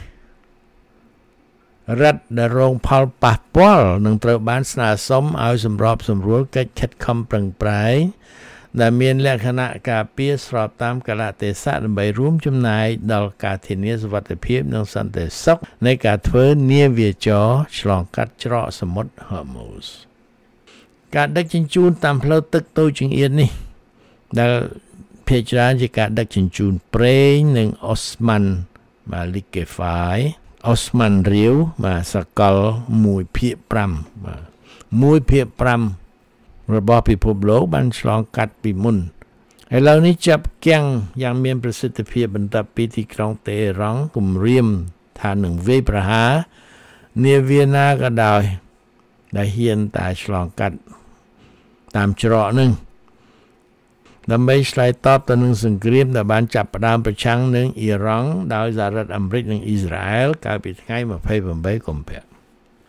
រដ្ឋដែលរងផលប៉ះពាល់នឹងត្រូវបានស្នើសុំឲ្យសម្របសម្រួលកិច្ចខិតខំប្រឹងប្រែងដែលមានលក្ខណៈការពារស្របតាមកាលៈទេសៈដើម្បីរួមចំណែកដល់ការធានាសុវត្ថិភាពនិងសន្តិសុខនៃការធ្វើនាវាចរឆ្លងកាត់ច្រកសមុទ្រ Hormuz ការដឹកជញ្ជូនតាមផ្លូវទឹកតូចចង្អៀតនេះដែលភាគច្រើនជាការដឹកជញ្ជូនប្រេងនិងអូស្មန်បាទ liquefy អូស្មန်រាវបាទសកលមួយភាគប្រាំបាទមួយភាគប្រាំរបស់ពិភពលោកបានឆ្លងកាត់ពីមុនឥឡូវនេះចាប់គាំងយ៉ាងមានប្រសិទ្ធភាពបន្ទាប់ពីទីក្រុងតេរ៉ង់គម្រាមថានឹងវាយប្រហារនាវាណាក៏ដោយដែលហ៊ានតែឆ្លងកាត់តាមច្រកនឹងដើម្បីឆ្លើយតបទៅនឹងសង្គ្រាមដែលបានចាប់ផ្ដើមប្រឆាំងនឹងអ៊ីរ៉ង់ដោយសហរដ្ឋអាមេរិកនិងអ៊ីស្រាអែលកាលពីថ្ងៃម្ភៃប្រាំបីកុម្ភៈ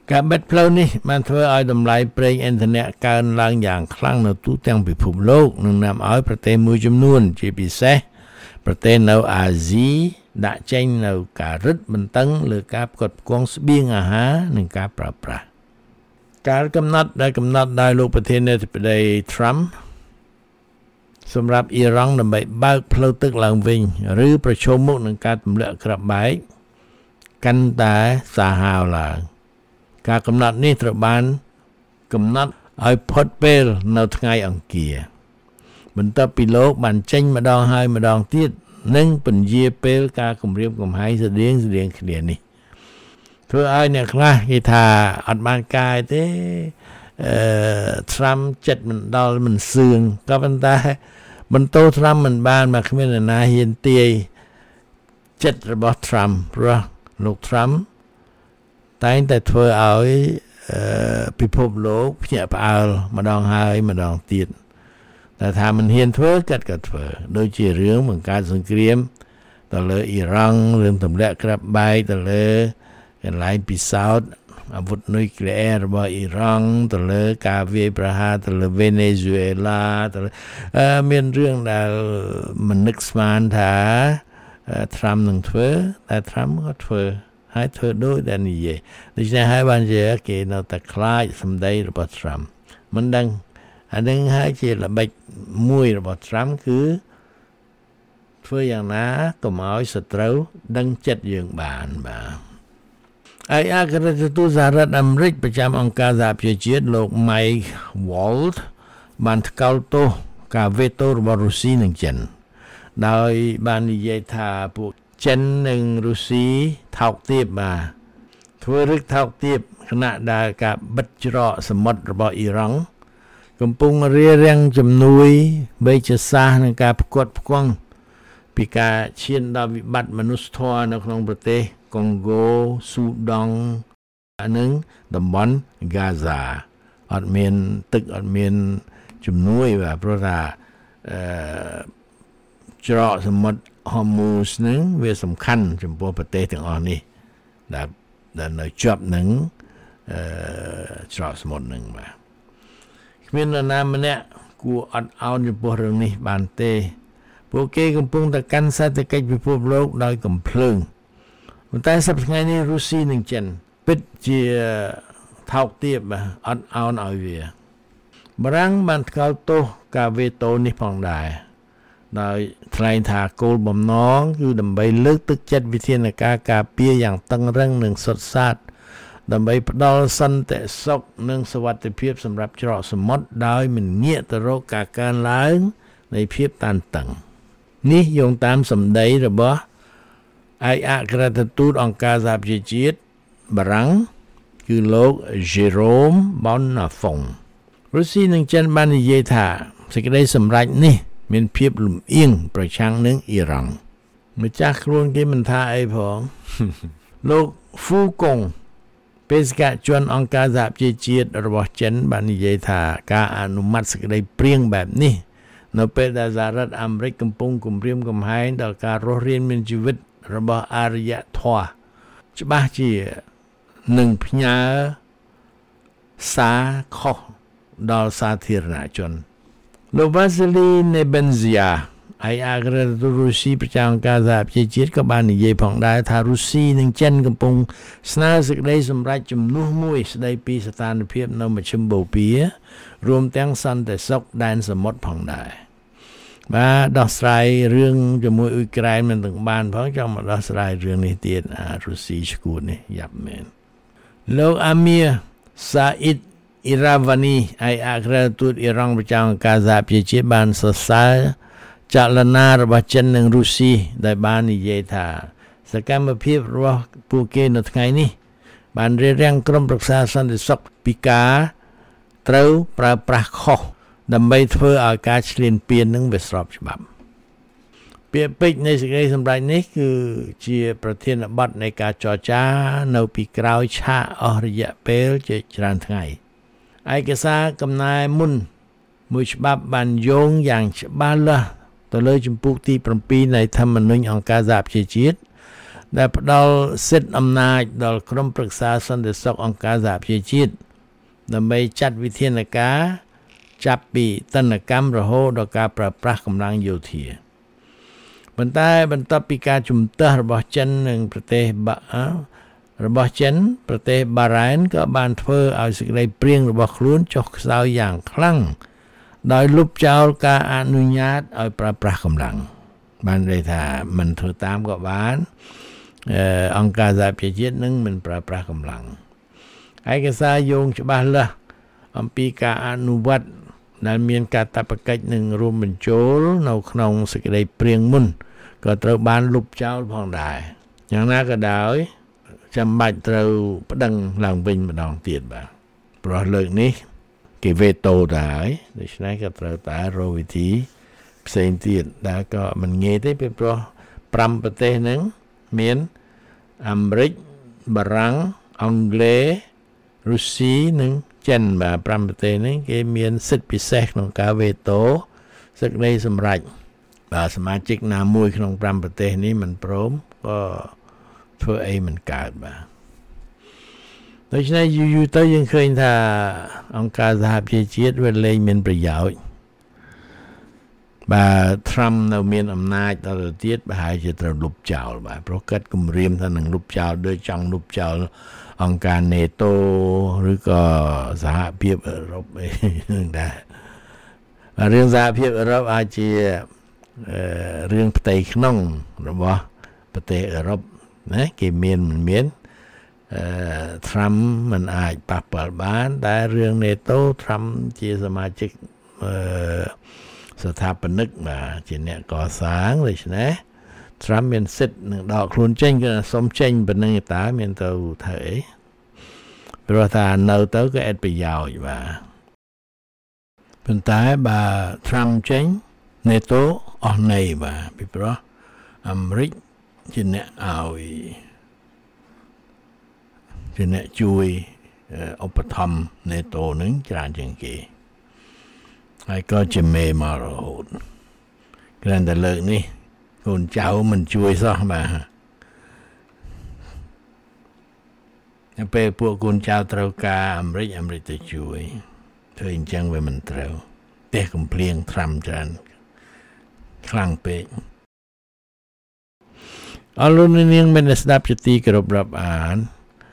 ការបិទផ្លូវនេះបានធ្វើឲ្យតម្លៃប្រេងឥន្ធនៈកើនឡើងយ៉ាងខ្លាំងនៅទូទាំងពិភពលោកនិងនាំឲ្យប្រទេសមួយចំនួនជាពិសេសប្រទេសនៅអាស៊ីដាក់ចេញនៅការរឹតបន្តឹងលើការផ្គត់ផ្គង់ស្បៀងអាហារនិងការប្រើប្រាស់ការកំណត់ដែលកំណត់ដោយលោកប្រធានាធិបតី Trump សម្រាប់អ៊ីរ៉ង់ដើម្បីបើកផ្លូវទឹកឡើងវិញឬប្រឈមមុខនឹងការទម្លាក់គ្រាប់បែកកាន់តែសាហាវឡើងការកំណត់នេះត្រូវបានកំណត់ឲ្យផុតពេលនៅថ្ងៃអង្គារបន្ទាប់ពីលោកបានចេញម្ដងហើយម្ដងទៀតនិងពន្យាពេលការគម្រាមកំហែងស្តៀងស្តៀងគ្នានេះធ្វើឲ្យអ្នកខ្លះគេថាអត់បានកាយទេអឺ Trump ចិត្តមិនដល់មិនសឿងក៏ប៉ុន្តែបន្ត Trump មិនបានមកគ្មាននរណាហ៊ានទាយចិត្តរបស់ Trump ព្រោះលោក Trump តែងតែធ្វើឲ្យពិភពលោកភ្ញាក់ផ្អើលម្ដងហើយម្ដងទៀតតែថាមិនហ៊ានធ្វើកាត់ក៏ធ្វើដូចជារឿងបង្កើតសង្គ្រាមទៅលើអ៊ីរ៉ង់រឿងទម្លាក់គ្រាប់បែកទៅលើកន្លែងពិសោធន៍អាវុធនុយក្លេអ៊ែររបស់អ៊ីរ៉ង់ទៅលើការវាយប្រហារទៅលើវេណេស៊ុយអេឡាទៅមានរឿងដែលមិននឹកស្មានថា Trump នឹងធ្វើតែ Trump ក៏ធ្វើហើយធ្វើដូចដែលនិយាយដូច្នេះហើយបានជាគេនៅតែខ្លាចសម្ដីរបស់ Trump មិនដឹងអានឹងហើយជាល្បិចមួយរបស់ Trump គឺធ្វើយ៉ាងណាកុំឲ្យសត្រូវដឹងចិត្តយើងបានបាទឯអគ្គរដ្ឋទូតសហរដ្ឋអាមេរិកប្រចាំអង្គការសហប្រជាជាតិលោក Mike Waltz បានថ្កោលទោសការវេតូរបស់រុស្ស៊ីនិងចិនដោយបាននិយាយថាពួកចិននិងរុស្ស៊ីថោកទាបបាទធ្វើរឹកថោកទាបខណៈដែលការបិទច្រកសមុទ្ររបស់អ៊ីរ៉ង់កំពុងរារាំងជំនួយវេជ្ជសាស្ត្រនិងការផ្គត់ផ្គង់ពីការឈានដល់វិបត្តិមនុស្សធម៌នៅក្នុងប្រទេសកុងហ្គោស៊ូដង់និងតំបន់ហ្គាហ្សាអត់មានទឹកអត់មានជំនួយបាទព្រោះថាអឺច្រកសមុទ្រហូមូសនឹងវាសំខាន់ចំពោះប្រទេសទាំងអស់នេះដែលដែលនៅជាប់នឹងអឺច្រកសមុទ្រនឹងបាទគ្មាននរណាម្នាក់គួរអត់ឱនចំពោះរឿងនេះបានទេពួកគេកំពុងតែកាន់សេដ្ឋកិច្ចពិភពលោកដោយកំភ្លើងប៉ុន្តែសប្តាហ៍ថ្ងៃនេះរុស្ស៊ីនិងចិនពិតជាថោកទាបបាទអត់ឱនឲ្យវាបារាំងបានថ្កោលទោសការវេតូនេះផងដែរដោយថ្លែងថាគោលបំណងគឺដើម្បីលើកទឹកចិត្តវិធានការការពារយ៉ាងតឹងរ៉ឹងនិងសុទ្ធសាធដើម្បីផ្ដល់សន្តិសុខនិងសុវត្ថិភាពសម្រាប់ច្រកសមុទ្រដោយមិនងាកទៅរកការកើនឡើងនៃភាពតានតឹងនេះយោងតាមសម្ដីរបស់ឯកអគ្គរដ្ឋទូតអង្គការសហប្រជាជាតិបារាំងគឺលោក Jérôme Bonnafont រុស្ស៊ីនិងចិនបាននិយាយថាសេចក្តីសម្រេចនេះមានភាពលំអៀងប្រឆាំងនឹងអ៊ីរ៉ង់ម្ចាស់ខ្លួនគេមិនថាអីផងលោក Fu Gong បេសកជនអង្គការសហប្រជាជាតិរបស់ចិនបាននិយាយថាការអនុម័តសេចក្តីព្រៀងបែបនេះនៅពេលដែលសហរដ្ឋអាមេរិកកំពុងគំរាមកំហែងដល់ការរស់រានមានជីវិតរបស់អរិយធម៌ច្បាស់ជានឹងផ្ញើសារខុសដល់សាធារណជនលោក Vasily Nebenzia ឯកអគ្គរដ្ឋទូតរុស្ស៊ីប្រចាំអង្គការសហប្រជាជាតិក៏បាននិយាយផងដែរថារុស្ស៊ីនិងចិនកំពុងស្នើសេចក្តីសម្រេចជំនួសមួយស្តីពីស្ថានភាពនៅមជ្ឈិមបូព៌ារួមទាំងសន្តិសុខដែនសមុទ្រផងដែរបាទដោះស្រាយរឿងជាមួយអ៊ុយក្រែនមិនទាំងបានផងចង់មកដោះស្រាយរឿងនេះទៀតអារុស្ស៊ីឈួតនេះយ៉ាប់មែនលោក Amir Said Iravani ឯកអគ្គរដ្ឋទូតអ៊ីរ៉ង់ប្រចាំអង្គការសហប្រជាជាតិបានសរសើរចលនារបស់ចិននិងរុស្ស៊ីដែលបាននិយាយថាសកម្មភាពរបស់ពួកគេនៅថ្ងៃនេះបានរារាំងក្រុមប្រឹក្សាសន្តិសុខពីការត្រូវប្រើប្រាស់ខុសដើម្បីធ្វើឲ្យការឈ្លានពាននឹងវាស្របច្បាប់ពាក្យពេចន៍នៃសេចក្តីសម្រេចនេះគឺជាប្រធានបទនៃការចរចានៅពីក្រោយឆាកអស់រយៈពេលជាច្រើនថ្ងៃឯកសារកំណែមុនមួយច្បាប់បានយោងយ៉ាងច្បាស់លាស់ទៅលើជំពូកទី7នៃធម្មនុញ្ញអង្គការសហប្រជាជាតិដែលផ្ដល់សិទ្ធិអំណាចដល់ក្រុមប្រឹក្សាសន្តិសុខអង្គការសហប្រជាជាតិដើម្បីចាត់វិធានការចាប់ពីទណ្ឌកម្មរហូតដល់ការប្រើប្រាស់កម្លាំងយោធាប៉ុន្តែបន្ទាប់ពីការជំទាស់របស់ចិននិងប្រទេសបារបស់ចិនប្រទេសបារ៉ែនក៏បានធ្វើឲ្យសេចក្តីព្រៀងរបស់ខ្លួនចុះខ្សោយយ៉ាងខ្លាំងដោយលុបចោលការអនុញ្ញាតឲ្យប្រើប្រាស់កម្លាំងបានន័យថាមិនធ្វើតាមក៏បានអង្គការសហប្រជាជាតិនឹងមិនប្រើប្រាស់កម្លាំងឯកសារយោងច្បាស់លាស់អំពីការអនុវត្តដែលមានការតបកិច្ចនឹងរួមបញ្ចូលនៅក្នុងសេចក្តីព្រៀងមុនក៏ត្រូវបានលុបចោលផងដែរយ៉ាងណាក៏ដោយចាំបាច់ត្រូវប្តឹងឡើងវិញម្ដងទៀតបាទព្រោះលើកនេះគេវេតូទៅហើយដូច្នេះក៏ត្រូវតែរកវិធីផ្សេងទៀតដែលក៏មិនងាយទេពីព្រោះប្រាំប្រទេសហ្នឹងមានអាមេរិកបារាំងអង់គ្លេសរុស្ស៊ីនិងចិនបាទប្រាំប្រទេសហ្នឹងគេមានសិទ្ធិពិសេសក្នុងការវេតូសេចក្តីសម្រេចបាទសមាជិកណាមួយក្នុងប្រាំប្រទេសនេះមិនព្រមក៏ធ្វើអីមិនកើតបាទដូច្នេះយូរយូរទៅយើងឃើញថាអង្គការសហប្រជាជាតិវាលែងមានប្រយោជន៍បាទ Trump នៅមានអំណាចដល់ទៅទៀតប្រហែលជាត្រូវលុបចោលបាទព្រោះគាត់គម្រាមថានឹងលុបចោលដូចចង់លុបចោលអង្គការ NATO ឬក៏សហភាពអឺរ៉ុបអីហ្នឹងដែររឿងសហភាពអឺរ៉ុបអាចជារឿងផ្ទៃក្នុងរបស់ប្រទេសអឺរ៉ុបណាគេមានមិនមានអឺ Trump មិនអាចប៉ះពាល់បានតែរឿង NATO Trump ជាសមាជិកអឺស្ថាបនិកបាទជាអ្នកកសាងដូច្នេះ Trump មានសិទ្ធិនឹងដកខ្លួនចេញគឺសុំចេញប៉ុណ្ណឹងតើមានទៅធ្វើអីព្រោះថានៅទៅក៏អត់ប្រយោជន៍បាទប៉ុន្តែបើ Trump ចេញ NATO អស់ន័យបាទពីព្រោះអាមេរិកជាអ្នកឲ្យជាអ្នកជួយឧបត្ថម្ភ NATO នឹងច្រើនជាងគេហើយក៏ជាមេមករហូតគ្រាន់តែលើកនេះកូនចៅមិនជួយសោះបាទតែពេលពួកកូនចៅត្រូវការអាមេរិកអាមេរិកទៅជួយធ្វើអញ្ចឹងវាមិនត្រូវផ្ទះកំភ្លៀងត្រាំច្រើនខ្លាំងពេកអរលោកនាងមានស្ដាប់ជាទីគោរពរាប់អាន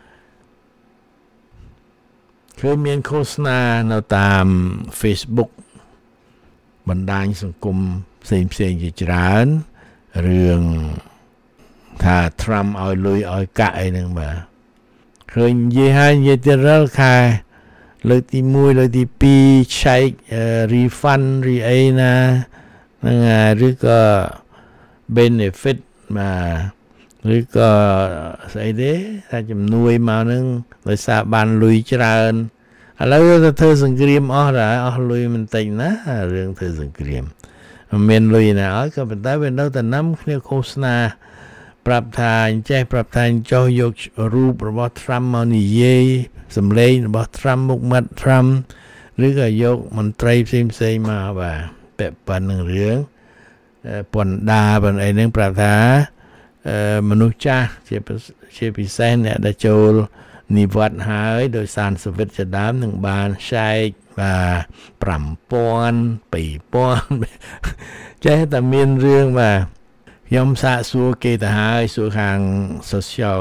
គឺមានឃោសនានៅតាម Facebook បណ្ដាញសង្គមផ្សេងផ្សេងជាច្រើនរឿងថា Trump ឲ្យលុយឲ្យកាក់អីហ្នឹងបាទឃើញនិយាយហើយនិយាយទៅរាល់ខែលើកទី1លើកទី2 check refund រីអីណាហ្នឹងឬក៏ benefit បាទឬក៏ស្អីទេថាជំនួយមកហ្នឹងដោយសារបានលុយច្រើនឥឡូវទៅធ្វើសង្គ្រាមអស់ដែរអស់លុយមិនតិចណារឿងធ្វើសង្គ្រាមមិនមានលុយណាឲ្យក៏ប៉ុន្តែវានៅតែនាំគ្នាឃោសនាប្រាប់ថាអញ្ចេះប្រាប់ថាចុះយករូបរបស់ Trump មកនិយាយសម្លេងរបស់ Trump មុខមាត់ Trump ឬក៏យកមន្ត្រីផ្សេងផ្សេងមកបាទពាក់ព័ន្ធនឹងរឿងពន្ធដារប៉ុនអីហ្នឹងប្រាប់ថាមនុស្សចាស់ជាជាពិសេសអ្នកដែលចូលនិវត្តន៍ហើយដោយសារសវិតជាដើមនឹងបានឆែកបាទfive thousand two thousandចេះតែមានរឿងបាទខ្ញុំសាកសួរគេទៅហើយសួរខាង social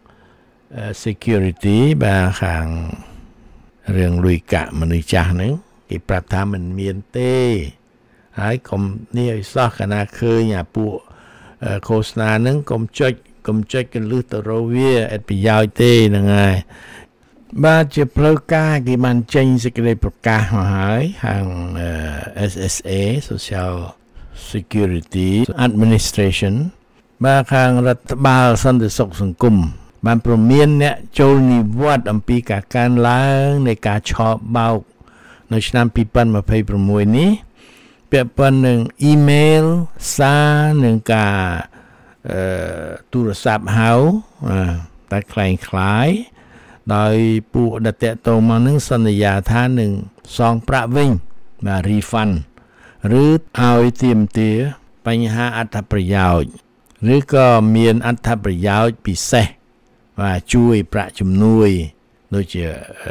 security បាទខាងរឿងលុយកាក់មនុស្សចាស់ហ្នឹងគេប្រាប់ថាមិនមានទេហើយកុំនេះឲ្យសោះកណាឃើញអាពួកឃោសនាហ្នឹងកុំចុចកុំចុចកលឹះទៅរកវាអត់ប្រយោជន៍ទេហ្នឹងហើយបាទជាផ្លូវការគេបានចេញសេចក្តីប្រកាសមកហើយខាង S S A Social Security Administration បាទខាងរដ្ឋបាលសន្តិសុខសង្គមបានព្រមានអ្នកចូលនិវត្តន៍អំពីការកើនឡើងនៃការឆបោកនៅឆ្នាំtwenty twenty-sixនេះពាក់ព័ន្ធនឹង email សារនិងការអឺទូរស័ព្ទហៅតែคล้ายคล้ายដោយពួកដតេតោមកនឹងសន្យាថានឹងសងប្រាក់វិញបាទ refund ឬឲ្យទាមទារបញ្ហាអត្ថប្រយោជន៍ឬក៏មានអត្ថប្រយោជន៍ពិសេសបាទជួយប្រាក់ជំនួយដូចជា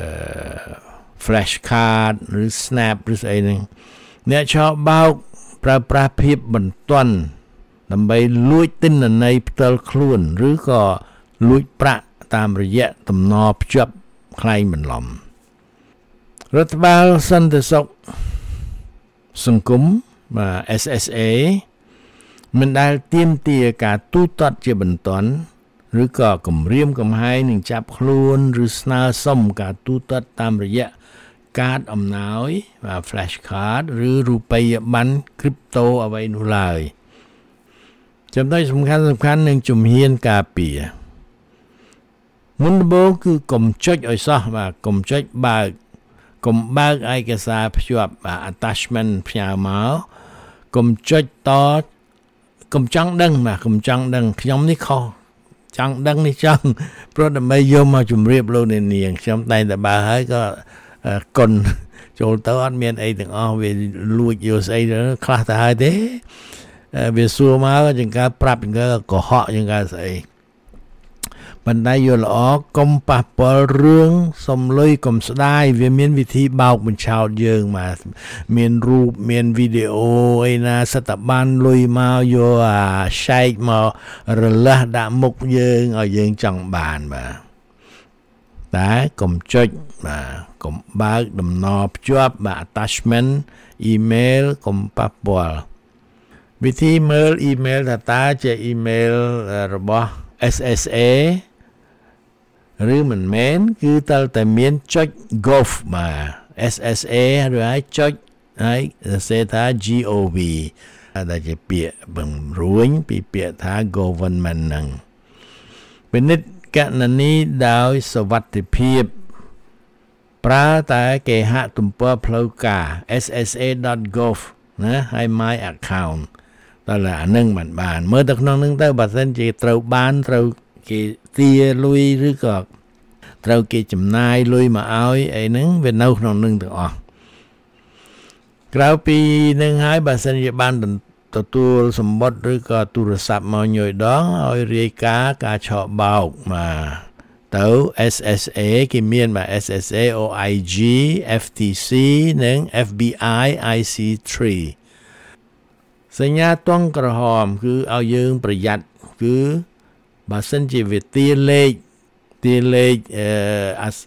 flash card ឬ snap ឬស្អីហ្នឹងអ្នកឆបោកប្រើប្រាស់ភាពបន្ទាន់ដើម្បីលួចទិន្នន័យផ្ទាល់ខ្លួនឬក៏លួចប្រាក់តាមរយៈតំណភ្ជាប់ក្លែងបន្លំរដ្ឋបាលសន្តិសុខសង្គមបាទ S S A មិនដែលទាមទារការទូទាត់ជាបន្ទាន់ឬក៏គម្រាមកំហែងនឹងចាប់ខ្លួនឬស្នើសុំការទូទាត់តាមរយៈកាតអំណោយបាទ flash card ឬរូបិយប័ណ្ណ crypto អ្វីនោះឡើយចំណុចសំខាន់សំខាន់នឹងជំហានការពារមុនដំបូងគឺកុំចុចឲ្យសោះបាទកុំចុចបើកកុំបើកឯកសារភ្ជាប់បាទ attachment ផ្ញើមកកុំចុចតកុំចង់ដឹងបាទកុំចង់ដឹងខ្ញុំនេះខុសចង់ដឹងនេះចង់ព្រោះដើម្បីយកមកជម្រាបលោកអ្នកនាងខ្ញុំតែតែបើហើយក៏កុនចូលទៅអត់មានអីទាំងអស់វាលួចយកស្អីខ្លះទៅហើយទេវាសួរមកចង្ការប្រាប់ចង្ការកុហកចង្ការស្អីបណ្ដៃយល់ល្អកុំប៉ះពាល់រឿងសំលុយកុំស្ដាយវាមានវិធីបោកបញ្ឆោតយើងមកមានរូបមានវីដេអូអីណាសិតតែបានលុយមកយកអាឆែកមករលាស់ដាក់មុខយើងឲ្យយើងចង់បានបាទតែកុំចុចបាទកុំបើកដំណភ្ជាប់បាទ attachment email កុំប៉ះពាល់វិធីមើល email ថាតើជា email របស់ S S A ឬមិនមែនគឺតើតែមានចុច gov បាទ S S A ឬហើយចុចហើយសេថា G O V ដែលជាពាក្យបង្រួញពីពាក្យថា government ហ្នឹងពិនិត្យកណនីដោយសុវត្ថិភាពប្រើតែគេហទំព័រផ្លូវការ S S A dot gov ណាហើយ my account តើអានឹងមិនបានមើលទៅក្នុងនឹងទៅបើសិនជាត្រូវបានត្រូវគេទាលុយឬក៏ត្រូវគេចំណាយលុយមកឲ្យអីហ្នឹងវានៅក្នុងនឹងទាំងអស់ក្រៅពីនឹងហើយបើសិនជាបានទទួលសម្បត្តិឬក៏ទូរស័ព្ទមកញយដងឲ្យរាយការណ៍ការឆបោកមកទៅ S S A គេមានបាទ S S A O I G F T C និង F B I I C threeសញ្ញាទង់ក្រហមគឺឲ្យយើងប្រយ័ត្នគឺបើសិនជាវាទាលេខទាលេខអឺ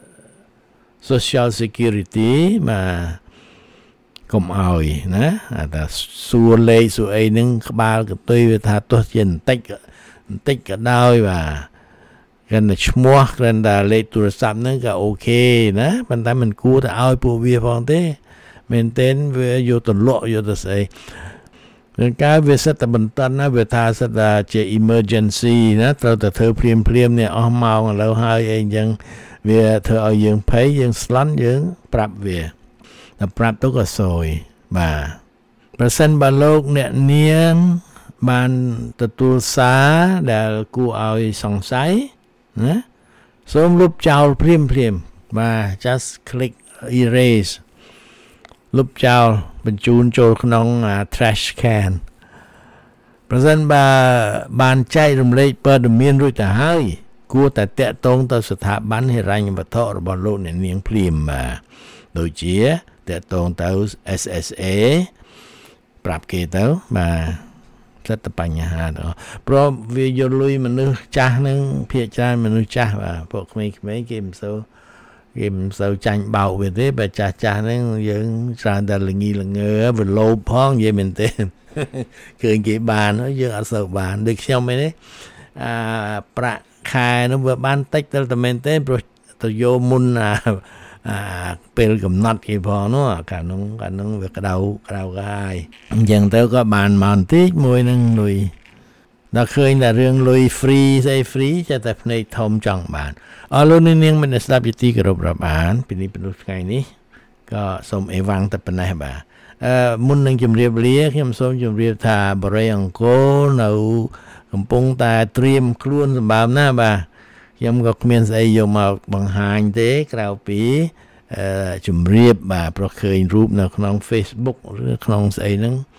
Social Security មកកុំឲ្យណាអាតែសួរលេខសួរអីហ្នឹងក្បាលកតុយវាថាទោះជាបន្តិចបន្តិចក៏ដោយបាទគ្រាន់តែឈ្មោះគ្រាន់តែលេខទូរស័ព្ទហ្នឹងក៏អូខេណាប៉ុន្តែមិនគួរទៅឲ្យពួកវាផងទេមែនទែនវាយកទៅលក់យកទៅស្អីនឹងការវាសិតតែបន្តិចណាវាថាសិតតែជា emergency ណាត្រូវតែធ្វើភ្លាមភ្លាមនេះអស់ម៉ោងឥឡូវហើយអីអញ្ចឹងវាធ្វើឲ្យយើងភ័យយើងស្លន់យើងប្រាប់វាតែប្រាប់ទៅក៏សយបាទប្រសិនបើលោកអ្នកនាងបានទទួលសារដែលគួរឲ្យសង្ស័យណាសូមលុបចោលភ្លាមភ្លាមបាទ just click erase លុបចោលបញ្ជូនចូលក្នុង trash can ប្រសិនបើបានចែករំលែកព័ត៌មានរួចទៅហើយគួរតែតាក់ទងទៅស្ថាប័នហិរញ្ញវត្ថុរបស់លោកអ្នកនាងភ្លាមបាទដូចជាតាក់ទងទៅ S S A ប្រាប់គេទៅបាទសិតតែបញ្ហាទៅព្រោះវាយកលុយមនុស្សចាស់ហ្នឹងភាគច្រើនមនុស្សចាស់បាទពួកក្មេងៗគេមិនសូវគេមិនសូវចាញ់បោកវាទេបើចាស់ចាស់ហ្នឹងយើងច្រើនតែល្ងីល្ងើវាលោភផងនិយាយមែនទេឃើញគេបានយើងអត់សូវបានដូចខ្ញុំឯនេះអាប្រាក់ខែនោះវាបានតិចទៅតែមែនទេព្រោះទៅយកមុនអាអាពេលកំណត់គេផងនោះកាលនោះកាលនោះវាក្តៅក្តៅកាយអញ្ចឹងទៅក៏បានមកបន្តិចមួយនឹងលុយដល់ឃើញតែរឿងលុយ free ស្អី free ចេះតែភ្នែកធំចង់បានអរលោកនាងមិនស្ដាប់យទីគោរពរាប់អានពីនេះពីថ្ងៃនេះក៏សូមអេវ៉ាំងតែប៉ុណ្ណេះបាទអឺមុននឹងជម្រាបលាខ្ញុំសូមជម្រាបថាបរិយអង្គរនៅកំពុងតែត្រៀមខ្លួនសម្បើមណាបាទខ្ញុំក៏គ្មានស្អីយកមកបង្ហាញទេក្រៅពីអឺជម្រាបបាទព្រោះឃើញរូបនៅក្នុង Facebook ឬក្នុងស្អីហ្នឹង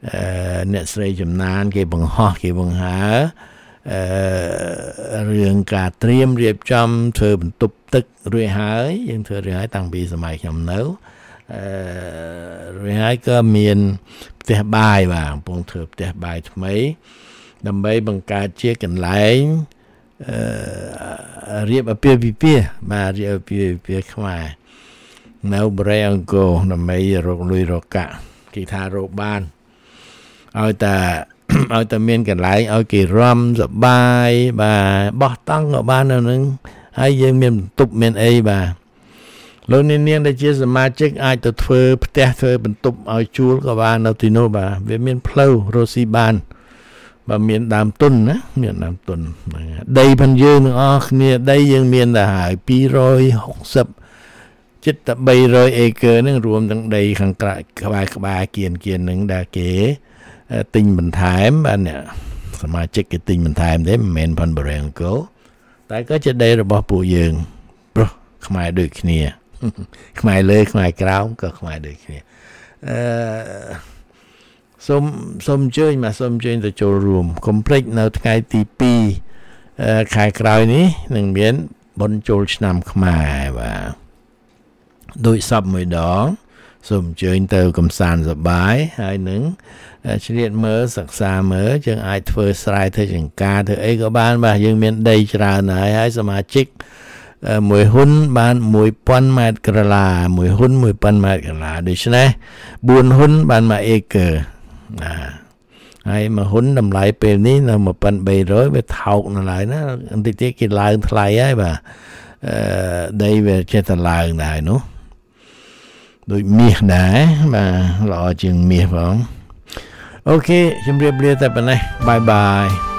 អឺអ្នកស្រីចំណានគេបង្ហោះគេបង្ហើអឺរឿងការត្រៀមរៀបចំធ្វើបន្ទប់ទឹករួចហើយយើងធ្វើរួចហើយតាំងពីសម័យខ្ញុំនៅអឺរួចហើយក៏មានផ្ទះបាយបាទកំពុងធ្វើផ្ទះបាយថ្មីដើម្បីបង្កើតជាកន្លែងអឺរៀបអាពាហ៍ពិពាហ៍បាទរៀបអាពាហ៍ពិពាហ៍ខ្មែរនៅបរិយាអង្គរដើម្បីរកលុយរកកាក់គេថារកបានឲ្យតែឲ្យតែមានកន្លែងឲ្យគេរំសបាយបាទបោះតង់ក៏បាននៅនឹងហើយយើងមានបន្ទប់មានអីបាទលោកនាងដែលជាសមាជិកអាចទៅធ្វើផ្ទះធ្វើបន្ទប់ឲ្យជួលក៏បាននៅទីនោះបាទវាមានផ្លូវរស់ស៊ីបានបើមានដើមទុនណាមានដើមទុនដីផងយើងទាំងអស់គ្នាដីយើងមានតែហើយពីររយហុកសិបជិតតែបីរយអេកឺហ្នឹងរួមទាំងដីខាងក្រៅក្បែរក្បែរគៀនគៀនហ្នឹងដែលគេទិញបន្ថែមបាទអ្នកសមាជិកគេទិញបន្ថែមទេមិនមែនផនបរិង្គលតែក៏ជាដីរបស់ពួកយើងព្រោះខ្មែរដូចគ្នាខ្មែរលើខ្មែរក្រោមក៏ខ្មែរដូចគ្នាអឺសូមសូមអញ្ជើញមកសូមអញ្ជើញទៅចូលរួមកុំភ្លេចនៅថ្ងៃទីពីរខែក្រោយនេះនឹងមានបុណ្យចូលឆ្នាំខ្មែរបាទដោយសពមួយដងសូមអញ្ជើញទៅកំសាន្តសប្បាយហើយនឹងឆ្លៀតមើលសិក្សាមើលយើងអាចធ្វើស្រែធ្វើចង្ការធ្វើអីក៏បានបាទយើងមានដីច្រើនហើយហើយសមាជិកមួយហ៊ុនបានមួយពាន់ម៉ែត្រក្រឡាមួយហ៊ុនមួយពាន់ម៉ែត្រក្រឡាដូច្នេះបួនហ៊ុនបានមួយអេកឺណាហើយមួយហ៊ុនតម្លៃពេលនេះនៅមួយពាន់បីរយវាថោកនៅឡើយណាបន្តិចទៀតគេឡើងថ្លៃហើយបាទអឺដីវាចេះតែឡើងដែរនោះដូចមាសដែរបាទល្អជាងមាសផងអូខេជម្រាបលាតែប៉ុណ្ណេះបាយបាយ